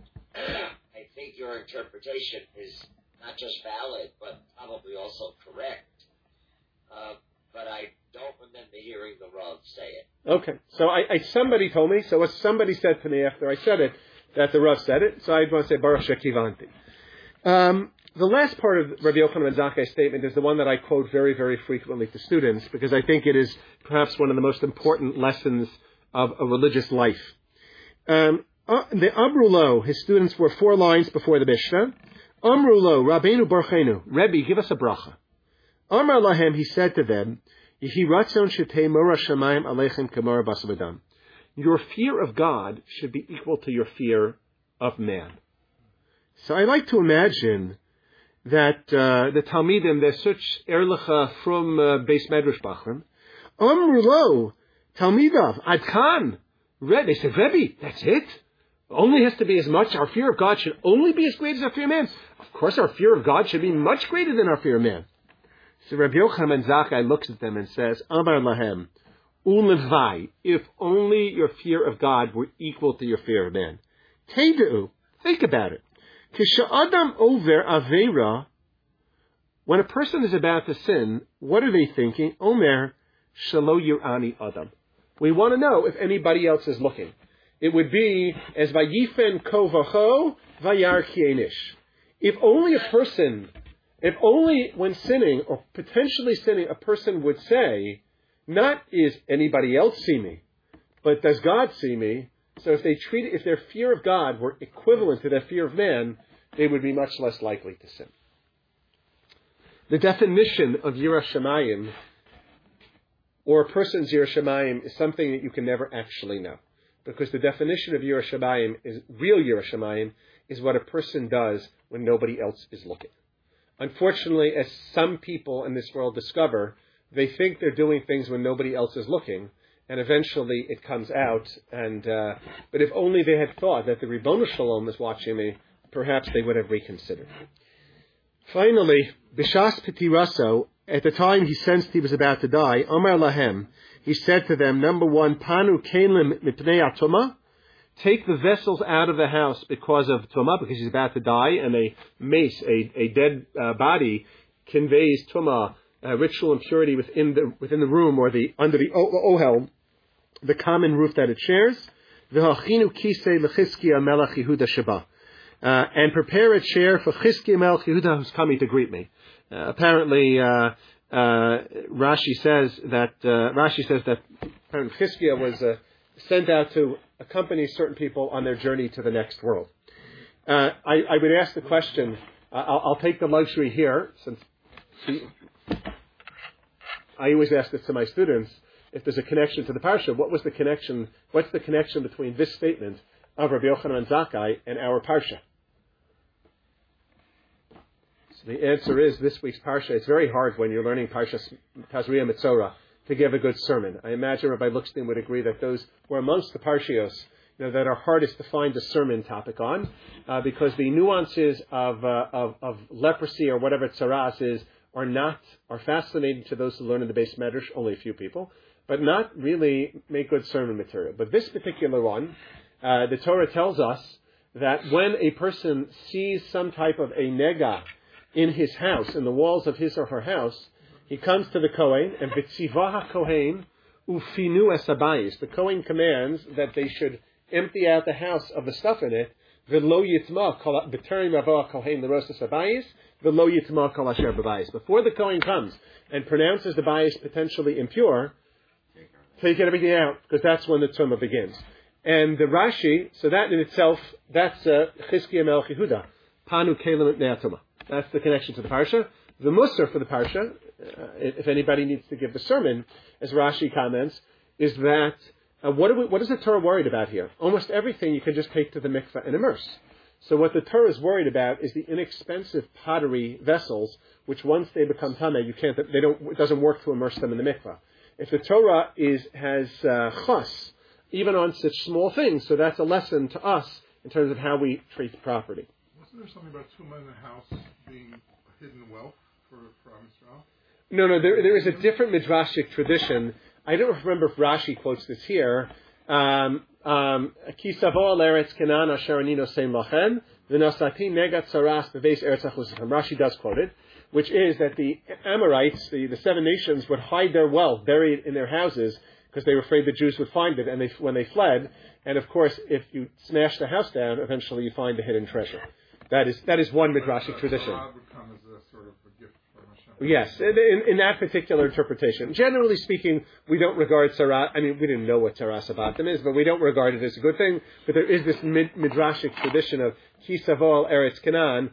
I think your interpretation is not just valid, but probably also correct. Uh, but I don't remember hearing the Rav say it. Okay. So I, I somebody told me. So what somebody said to me after I said it, that the Rav said it. So I want to say Baruch Shekivanti. Um, the last part of Rabbi Yochanan ben Zakkai's statement is the one that I quote very, very frequently to students because I think it is perhaps one of the most important lessons of a religious life. Um, uh, the Amrulo, his students were four lines before the Mishnah. Amrulo, Rabbeinu Barchenu, Rebbe, give us a bracha. Amar lahem, he said to them, Yehi ratzon shetei mora shamayim aleichem k'mora basavadam. Your fear of God should be equal to your fear of man. So I like to imagine that uh, the Talmidim, they're such erlicha from uh, Beis Medrash Bachram. Amru lo, Talmidav, Ad Khan. They said, Rebbe, that's it? Only has to be as much. Our fear of God should only be as great as our fear of man. Of course, our fear of God should be much greater than our fear of man. So Rabbi Yochanan ben Zakkai looks at them and says, Amar lahem, ulevai, if only your fear of God were equal to your fear of man. Teidu, think about it. Kisha'adam over avera, when a person is about to sin, what are they thinking? Omer, shalo yirani adam. We want to know if anybody else is looking. It would be as vayifen kovacho vayar kienish. If only a person, if only when sinning or potentially sinning, a person would say, not is anybody else see me, but does God see me? So if they treat if their fear of God were equivalent to their fear of man, they would be much less likely to sin. The definition of Yirah Shamayim, or a person's Yirah Shamayim, is something that you can never actually know. Because the definition of Yirah Shamayim, is real Yirah Shamayim, is what a person does when nobody else is looking. Unfortunately, as some people in this world discover, they think they're doing things when nobody else is looking, and eventually it comes out. And uh, but if only they had thought that the Ribono Shalom is watching me, perhaps they would have reconsidered. Finally, Bishas Pitiraso, at the time he sensed he was about to die, Omar Lahem, he said to them, number one, Panu Kelim Mipnei Atuma, take the vessels out of the house because of Tumah, because he's about to die, and a mace, a, a dead uh, body, conveys Tumah, uh, ritual impurity within the within the room or the under the ohel, the common roof that it shares. V'hachinu kisei l'Chizkiah melech Yehuda sheba, uh, and prepare a chair for Chizkiah melech Yehuda who's coming to greet me. Uh, apparently, uh, uh, Rashi says that uh, Rashi says that apparently Chizkiah was uh, sent out to accompany certain people on their journey to the next world. Uh, I, I would ask the question. Uh, I'll, I'll take the luxury here, since see, I always ask this to my students. If there's a connection to the parsha, what was the connection? What's the connection between this statement of Rabbi Yochanan Zakkai and our parsha? So the answer is this week's parsha. It's very hard when you're learning parsha Tazria Mitzorah to give a good sermon. I imagine Rabbi Luxstein would agree that those were amongst the parshios, you know, that are hardest to find a sermon topic on, uh, because the nuances of, uh, of of leprosy or whatever tzaras is are not are fascinating to those who learn in the base medrash. Only a few people. But not really make good sermon material. But this particular one, uh, the Torah tells us that when a person sees some type of a nega in his house, in the walls of his or her house, he comes to the Kohen, and v'tzivah kohen ufinu esabayis. The Kohen commands that they should empty out the house of the stuff in it. V'lo yitma b'terim avoah kohen l'ros esabayis. V'lo yitma kol asher b'bayis. Before the Kohen comes and pronounces the bayis potentially impure, take everything out, because that's when the Tumah begins. And the Rashi, so that in itself, that's uh, Chizkiah melech Yehuda, Panu Kelim Mipnei Tumah. That's the connection to the parsha. The Musar for the parsha, uh, if anybody needs to give the sermon, as Rashi comments, is that uh, what, are we, what is the Torah worried about here? Almost everything you can just take to the mikveh and immerse. So what the Torah is worried about is the inexpensive pottery vessels, which once they become tameh, you can't, they don't, it doesn't work to immerse them in the mikveh. If the Torah is has uh, chas, even on such small things, so that's a lesson to us in terms of how we treat property. Wasn't there something about tumah in the house being hidden wealth for for Am Yisrael? No, no, there there is a different midrashic tradition. I don't remember if Rashi quotes this here. Um, um, Ki savo al eretz Canaan asher anino seim lachem v'nosati negat tzaras beveis eretz achuzichem. Rashi does quote it, which is that the Amorites, the, the seven nations, would hide their wealth buried in their houses because they were afraid the Jews would find it and they, when they fled. And of course, if you smash the house down, eventually you find the hidden treasure. That is that is one midrashic tradition. Would come as a sort of a gift from Hashem. Yes, in, in that particular interpretation. Generally speaking, we don't regard Sarat, I mean, we didn't know what Sarat Sabatim is, but we don't regard it as a good thing. But there is this mid, midrashic tradition of Ki Savo al Eretz Canaan,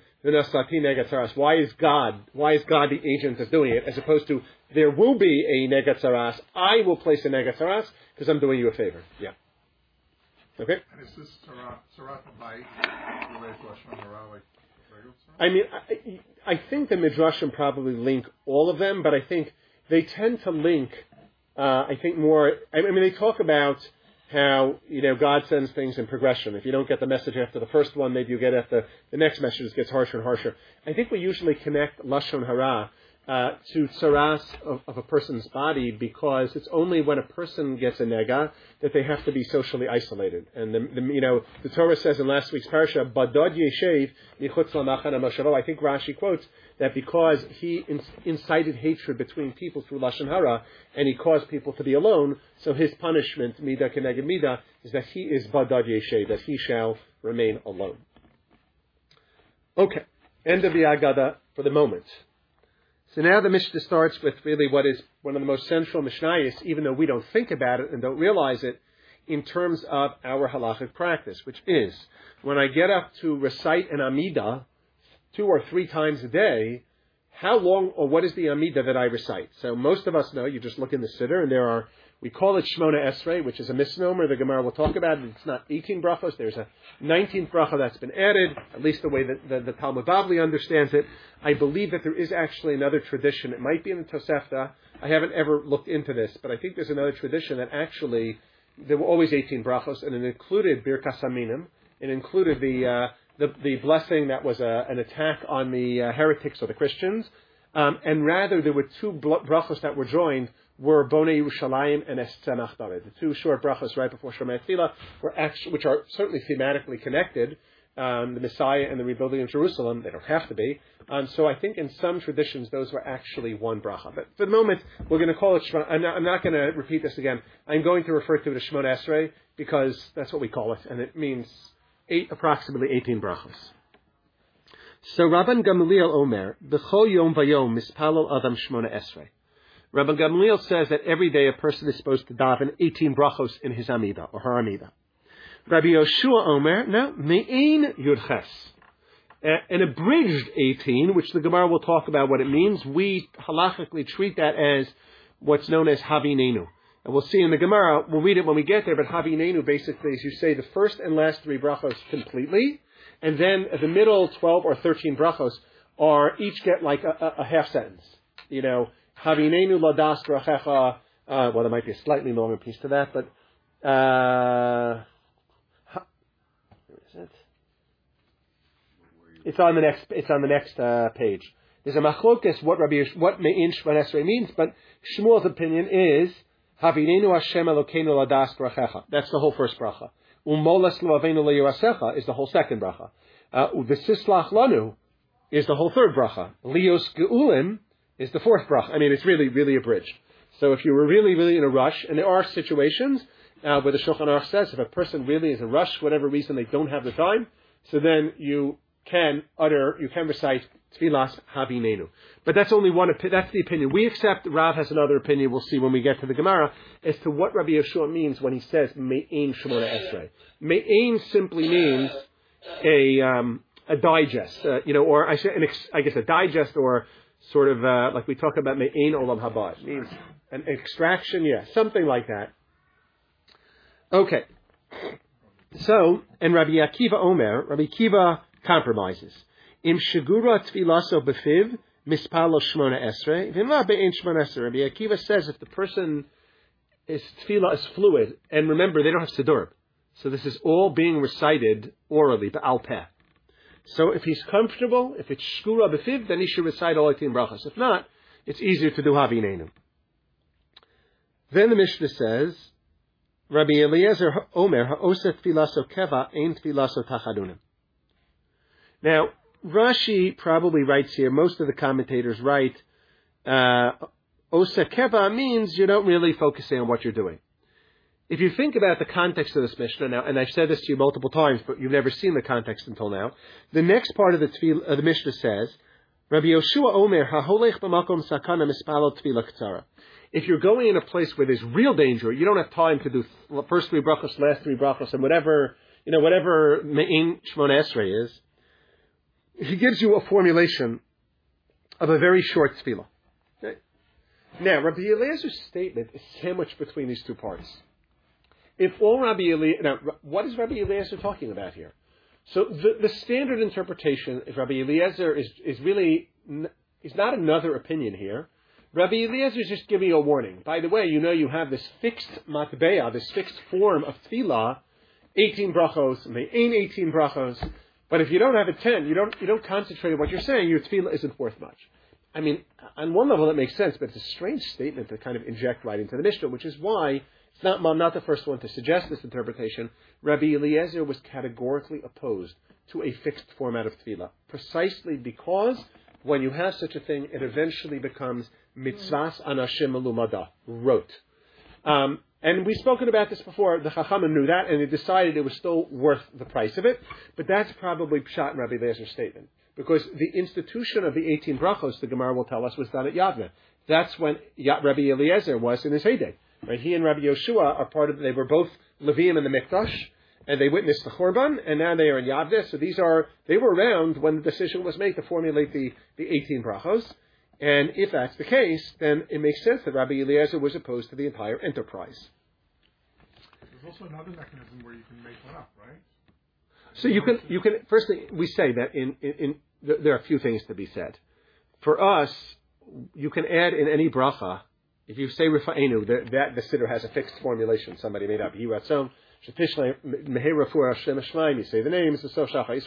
why is God, why is God the agent of doing it, as opposed to there will be a negatzaras, I will place a negatzaras because I'm doing you a favor. Yeah. Okay? And is this Sarat Habayit related to Lashon Hara like regular Sarat? I mean, I, I think the Midrashim probably link all of them, but I think they tend to link, uh, I think more, I mean, they talk about how, you know, God sends things in progression. If you don't get the message after the first one, maybe you get at the, the next message gets harsher and harsher. I think we usually connect Lashon Hara uh, to tsaras of, of a person's body because it's only when a person gets a nega that they have to be socially isolated. And, the, the, you know, the Torah says in last week's parasha, Badad Yeshev Michutz Lamachan HaMoshavo. I think Rashi quotes that because he in, incited hatred between people through Lashon Hara and he caused people to be alone, so his punishment, Midah Keneged Midah, is that he is Badad Yeshev, that he shall remain alone. Okay, end of the Agada for the moment. So now the Mishnah starts with really what is one of the most central Mishnayos, even though we don't think about it and don't realize it, in terms of our halachic practice, which is, when I get up to recite an Amidah two or three times a day, how long or what is the Amidah that I recite? So most of us know, you just look in the Siddur, and there are, we call it Shmona Esrei, which is a misnomer. The Gemara will talk about it. It's not eighteen brachos. There's a nineteenth bracha that's been added, at least the way that the, the Talmud Bavli understands it. I believe that there is actually another tradition. It might be in the Tosefta. I haven't ever looked into this, but I think there's another tradition that actually there were always eighteen brachos, and it included Birkas Haminim. It included the uh, the, the blessing that was a, an attack on the uh, heretics or the Christians, um, and rather there were two brachos that were joined, were Bonei Yerushalayim and Es Tzemach David. The two short brachos right before Shema Tefillah, were actually, which are certainly thematically connected, um, the Messiah and the rebuilding of Jerusalem. They don't have to be. Um, so I think in some traditions those were actually one bracha. But for the moment, we're going to call it Shema. I'm not, I'm not going to repeat this again. I'm going to refer to it as Shemona Esrei because that's what we call it, and it means eight, approximately eighteen brachos. So Rabban Gamliel Omer, B'chol Yom Vayom Mispalel Adam Shemona Esrei. Rabban Gamliel says that every day a person is supposed to daven eighteen brachos in his Amidah or her Amidah. Rabbi Yoshua Omer, no, Me'ein Yudches. An abridged eighteen, which the Gemara will talk about what it means. We halachically treat that as what's known as Havinenu. And we'll see in the Gemara, we'll read it when we get there, but Havinenu basically is you say the first and last three brachos completely, and then the middle twelve or thirteen brachos are each get like a, a, a half sentence. You know, Havinenu ladas brachecha, uh, well, there might be a slightly longer piece to that, but, uh, where is it? It's on the next, it's on the next, uh, page. There's a machlokes what Rabbi, what Me'in Shemona Esrei means, but Shmuel's opinion is, Havinenu Hashem Elokeinu ladas brachecha. That's the whole first bracha. Umolas lo avenu le'yorasecha is the whole second bracha. Uh, Uvesislach lanu is the whole third bracha. Lios geulim is the fourth bracha. I mean, it's really, really abridged. So if you were really, really in a rush, and there are situations uh, where the Shulchan Aruch says if a person really is in a rush, for whatever reason they don't have the time, so then you can utter, you can recite Tfilas Havinenu. But that's only one, that's the opinion. We accept Rav has another opinion, we'll see when we get to the Gemara, as to what Rabbi Yeshua means when he says Me'ein Shemona Esrei. Me'ein simply means a um, a digest, uh, you know, or I, say an ex, I guess a digest or sort of uh, like we talk about Me'ein Olam Haba. It means an extraction, yeah, something like that. Okay. So, and Rabbi Akiva Omer, Rabbi Akiva compromises. Im shegura tfilaso befiv mispalo shmona esrei v'ma be'ein shmona esrei. Rabbi Akiva says if the person is tefillah is fluid, and remember they don't have siddur, so this is all being recited orally ba'al peh. So if he's comfortable, if it's shgura befiv, then he should recite all eighteen brachos. If not, it's easier to do havinenu. Then the Mishnah says, Rabbi Eliezer Omer ha'oset tfilaso keva ein tfilaso tachadunim. Now, Rashi probably writes here, most of the commentators write, uh, Osa Keva means you don't really focus on what you're doing. If you think about the context of this Mishnah now, and I've said this to you multiple times, but you've never seen the context until now, the next part of the, tefil, uh, the Mishnah says, Rabbi Yoshua Omer, ha'holech b'makom sakana mispalo tefillah k'tzara. If you're going in a place where there's real danger, you don't have time to do first three brachos, last three brachos, and whatever, you know, whatever Me'ein Shemona Esrei is, he gives you a formulation of a very short tefillah. Okay? Now, Rabbi Eliezer's statement is sandwiched between these two parts. If all Rabbi Eliezer, now, what is Rabbi Eliezer talking about here? So the, the standard interpretation is Rabbi Eliezer is, is really, is not another opinion here. Rabbi Eliezer is just giving you a warning. By the way, you know you have this fixed matbeah, this fixed form of tefillah, eighteen brachos, me'ein eighteen brachos. But if you don't have a ten, you don't you don't concentrate on what you're saying, your tefillah isn't worth much. I mean, on one level it makes sense, but it's a strange statement to kind of inject right into the Mishnah, which is why it's not I'm not the first one to suggest this interpretation. Rabbi Eliezer was categorically opposed to a fixed format of tefillah, precisely because when you have such a thing, it eventually becomes mitzvahs anashim melumada, rote. Um, And we've spoken about this before. The Chachamim knew that, and they decided it was still worth the price of it. But that's probably pshat in Rabbi Eliezer's statement. Because the institution of the eighteen brachos, the Gemara will tell us, was done at Yavne. That's when Rabbi Eliezer was in his heyday. Right? He and Rabbi Yoshua are part of, they were both Leviim in the Mikdash, and they witnessed the Churban, and now they are in Yavne. So these are, they were around when the decision was made to formulate the, the eighteen brachos. And if that's the case, then it makes sense that Rabbi Eliezer was opposed to the entire enterprise. There's also another mechanism where you can make one up, right? So you can, you can. Firstly, we say that in, in, in there are a few things to be said. For us, you can add in any bracha. If you say Rifa'enu, that the siddur has a fixed formulation. Somebody made up. Yiratzon, Shetishleim, Meher Refuah Hashem Shemaim. You say the names of So Shacha Yisrael.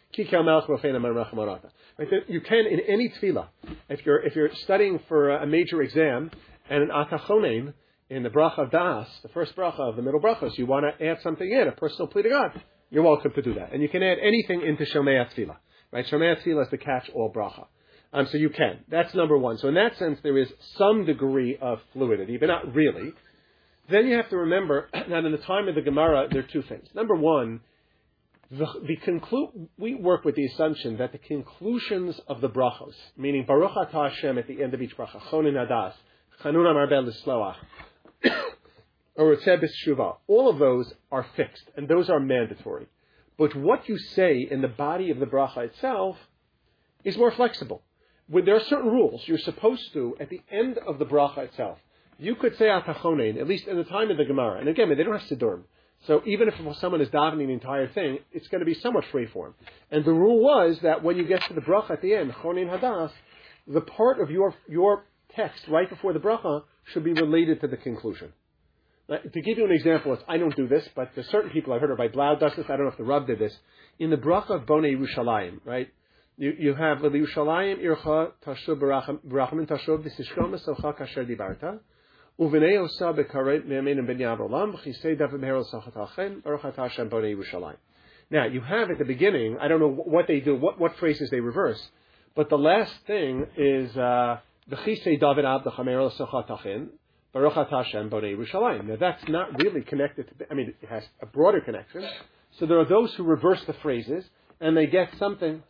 Kikel Melech Rofeinu Merach Marata. Right? You can in any tefillah, if you're if you're studying for a major exam and an atachonein in the bracha of das, the first bracha of the middle brachos, you want to add something in, a personal plea to God, you're welcome to do that. And you can add anything into Shomei Tefillah. Right? Shomei Tefillah is the catch-all bracha. Um, so you can. That's number one. So in that sense, there is some degree of fluidity, but not really. Then you have to remember that in the time of the Gemara, there are two things. Number one, the, the conclu- we work with the assumption that the conclusions of the brachos, meaning Baruch Atah Hashem at the end of each bracha, Chonin Hadas, Chanuna Marbel L'Sloach, or Otzeh B'Teshuvah, all of those are fixed, and those are mandatory. But what you say in the body of the bracha itself is more flexible. When there are certain rules, you're supposed to, at the end of the bracha itself, you could say Atachonein, at least in the time of the Gemara. And again, they don't have Siddurim. So even if someone is davening the entire thing, it's going to be somewhat freeform. And the rule was that when you get to the bracha at the end, Chonin Hadas, the part of your your text right before the bracha should be related to the conclusion. Now, to give you an example, it's, I don't do this, but there's certain people, I've heard Rabbi Blau does this, I don't know if the Rav did this. In the bracha of Bonei Yerushalayim, right? You, you have Yerushalayim ircha tashub b'rachamim tashub v'sishkom esocha kasher dibarta uvenei osa b'karet me'amenim b'nyan olam v'chisei dav b'meher osachat ha'chen baruch atah Hashem Bonei Yerushalayim. Now, you have at the beginning, I don't know what they do, what, what phrases they reverse, but the last thing is v'chisei David abdecha me'er osachat ha'chen Baruch Atah Hashem Bonei Yerushalayim. Now that's not really connected to, I mean, it has a broader connection. So there are those who reverse the phrases, and they get something.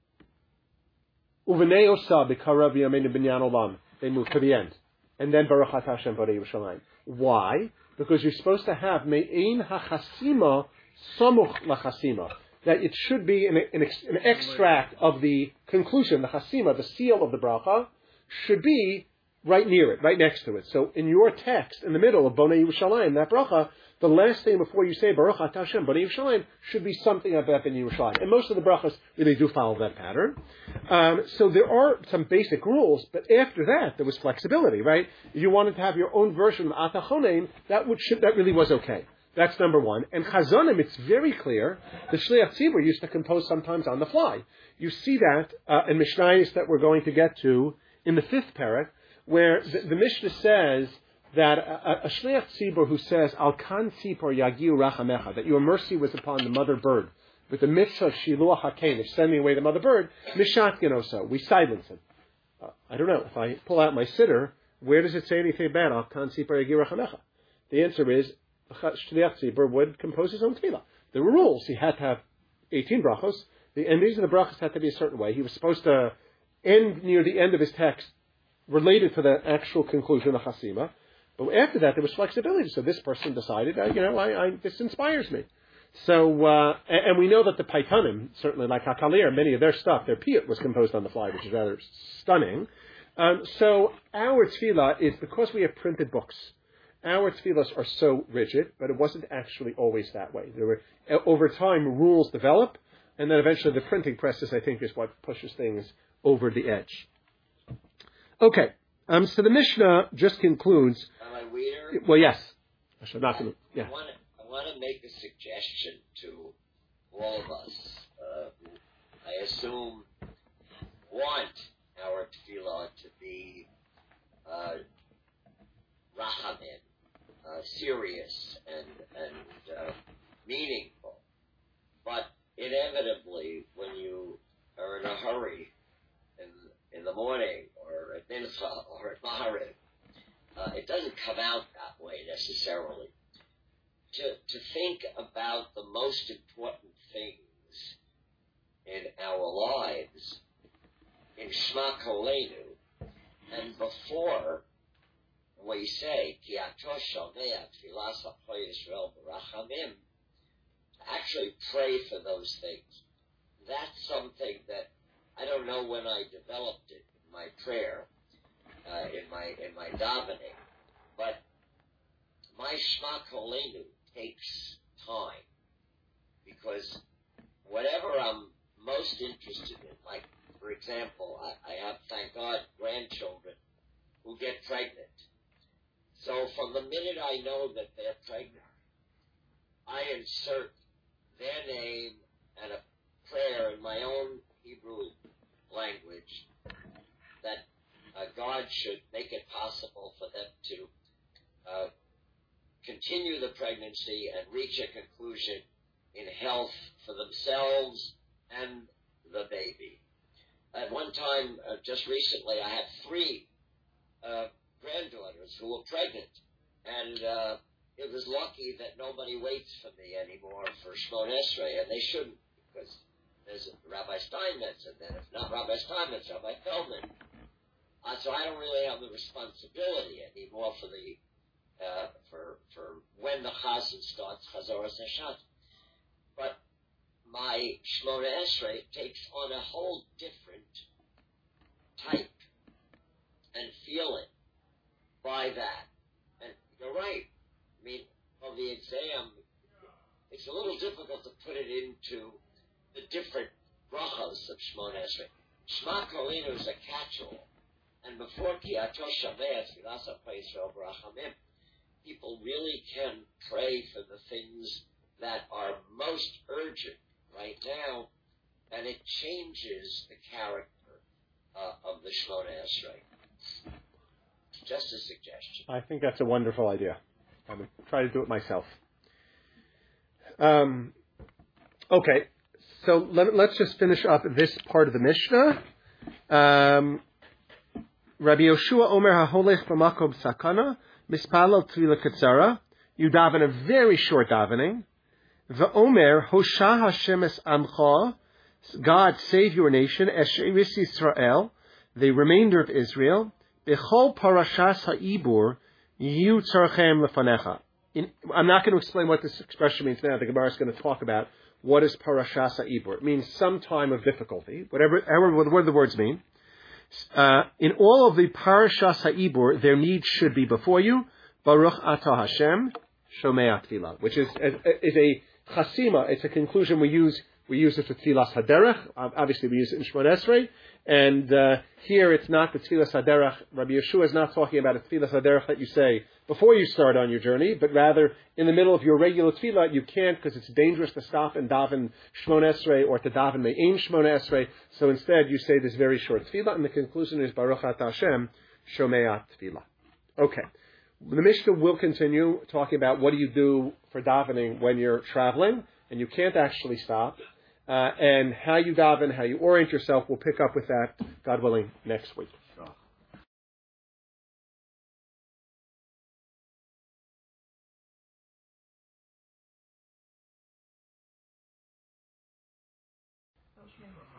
Uvenei osa b'kara v'yameinu b'nyan olam. They move to the end. And then Baruch Atah Hashem Bonei Yerushalayim. Why? Because you're supposed to have me'ein hachasima samuch lachasima. That it should be an, an, an extract of the conclusion, the chasima, the seal of the bracha, should be right near it, right next to it. So in your text, in the middle of Bonei Yerushalayim, that bracha, the last thing before you say Baruch Atah Hashem Bonei Yerushalayim should be something about Bonei Yerushalayim. And most of the brachas really do follow that pattern. Um, so there are some basic rules, but after that there was flexibility, right? If you wanted to have your own version of Atachonein, that would should, that really was okay. That's number one. And Chazonim, it's very clear, the Shliach Tzibur used to compose sometimes on the fly. You see that uh, in Mishnayos that we're going to get to in the fifth parak, where the, the Mishnah says that a, a Shliach Tzibur who says, Al kan tzipor yagiu rachamecha, that your mercy was upon the mother bird, with the mitzvah of shiluach hakein, of sending away the mother bird, mishatkin oso, we silence him. Uh, I don't know, if I pull out my siddur, where does it say anything about Al kan tzipor yagiu rachamecha? The answer is, Shliach Tzibur would compose his own tefillah. There were rules. He had to have eighteen brachos, the, and these are the brachos had to be a certain way. He was supposed to end near the end of his text, related to the actual conclusion of Hasima. But after that, there was flexibility. So this person decided, uh, you know, I, I, this inspires me. So, uh, and, and we know that the Paitanim, certainly like Hakalir, many of their stuff, their piyut was composed on the fly, which is rather stunning. Um, so our tefillah is, because we have printed books, our tefillahs are so rigid, but it wasn't actually always that way. There were, over time, rules develop, and then eventually the printing presses, I think, is what pushes things over the edge. Okay, um, so the Mishnah just concludes. Am I weird? Well, yes. I should not. Yeah. I want to. I want to make a suggestion to all of us uh, who I assume want our tefillah to be uh, rachamin, uh, serious and and uh, meaningful. But inevitably, when you are in a hurry in in the morning or at mincha or at maariv, uh, it doesn't come out that way necessarily. To to think about the most important things in our lives in Shema Kolenu, and before we say Ki ato shomea tfilas ha'Kol Yisrael b'rachamim, actually pray for those things. That's something that I don't know when I developed it in my prayer, uh, in my in my davening, but my Shema Kolenu takes time, because whatever I'm most interested in, like, for example, I, I have, thank God, grandchildren who get pregnant. So from the minute I know that they're pregnant, I insert their name and a prayer in my own Hebrew language that uh, God should make it possible for them to uh, continue the pregnancy and reach a conclusion in health for themselves and the baby. At one time, uh, just recently, I had three uh, granddaughters who were pregnant, and uh, it was lucky that nobody waits for me anymore for Shmon Esrei, and they shouldn't, because there's Rabbi Steinmetz, and then if not Rabbi Steinmetz, Rabbi Feldman. Uh, so I don't really have the responsibility anymore for the uh, for for when the Chazan starts Chazoras Hashat. But my Shmona Esrei takes on a whole different type and feeling by that. And you're right. I mean, of the exam, it's a little difficult to put it into the different brachos of Shmona Esrei. Shema Kolinu is a catch-all. And before Kiyato Shameh, Tfilas Yisrael Barachamim, people really can pray for the things that are most urgent right now, and it changes the character uh, of the Shmona Esrei. Just a suggestion. I think that's a wonderful idea. I would try to do it myself. Um, okay, so let, let's just finish up this part of the Mishnah. Um, Rabbi Yoshua Omer HaHolech B'Makom Sakana Mispalel Tvila Katsara. You daven a very short davening. V'Omer Hosha Hashem Es Amcha. God save your nation. Esheris Yisrael, the remainder of Israel. B'Chol Parashas Ha'ibur Yu Tzarchem Lefanecha. I'm not going to explain what this expression means now. The Gemara is going to talk about what is Parashas Ha'ibur. It means some time of difficulty. Whatever, however, what do the words mean? Uh, in all of the Parashas Ha'ibur, their needs should be before you. Baruch Atah Hashem Shomei Tefillah, which is is a chasima. It's a conclusion we use. We use it for Tfilas Haderech. Obviously, we use it in Shmon Esrei. And uh, here, it's not the Tfilas Haderech. Rabbi Yeshua is not talking about a Tfilas Haderech that you say before you start on your journey, but rather in the middle of your regular Tfilah. You can't, because it's dangerous to stop and daven Shmon Esrei or to daven Me'ein Shmon Esrei. So instead, you say this very short Tfilah, and the conclusion is Baruch Atah Hashem Shomei Tefillah. Okay. The Mishnah will continue talking about what do you do for davening when you're traveling and you can't actually stop. Uh, and how you daven, how you orient yourself, we'll pick up with that, God willing, next week. Sure.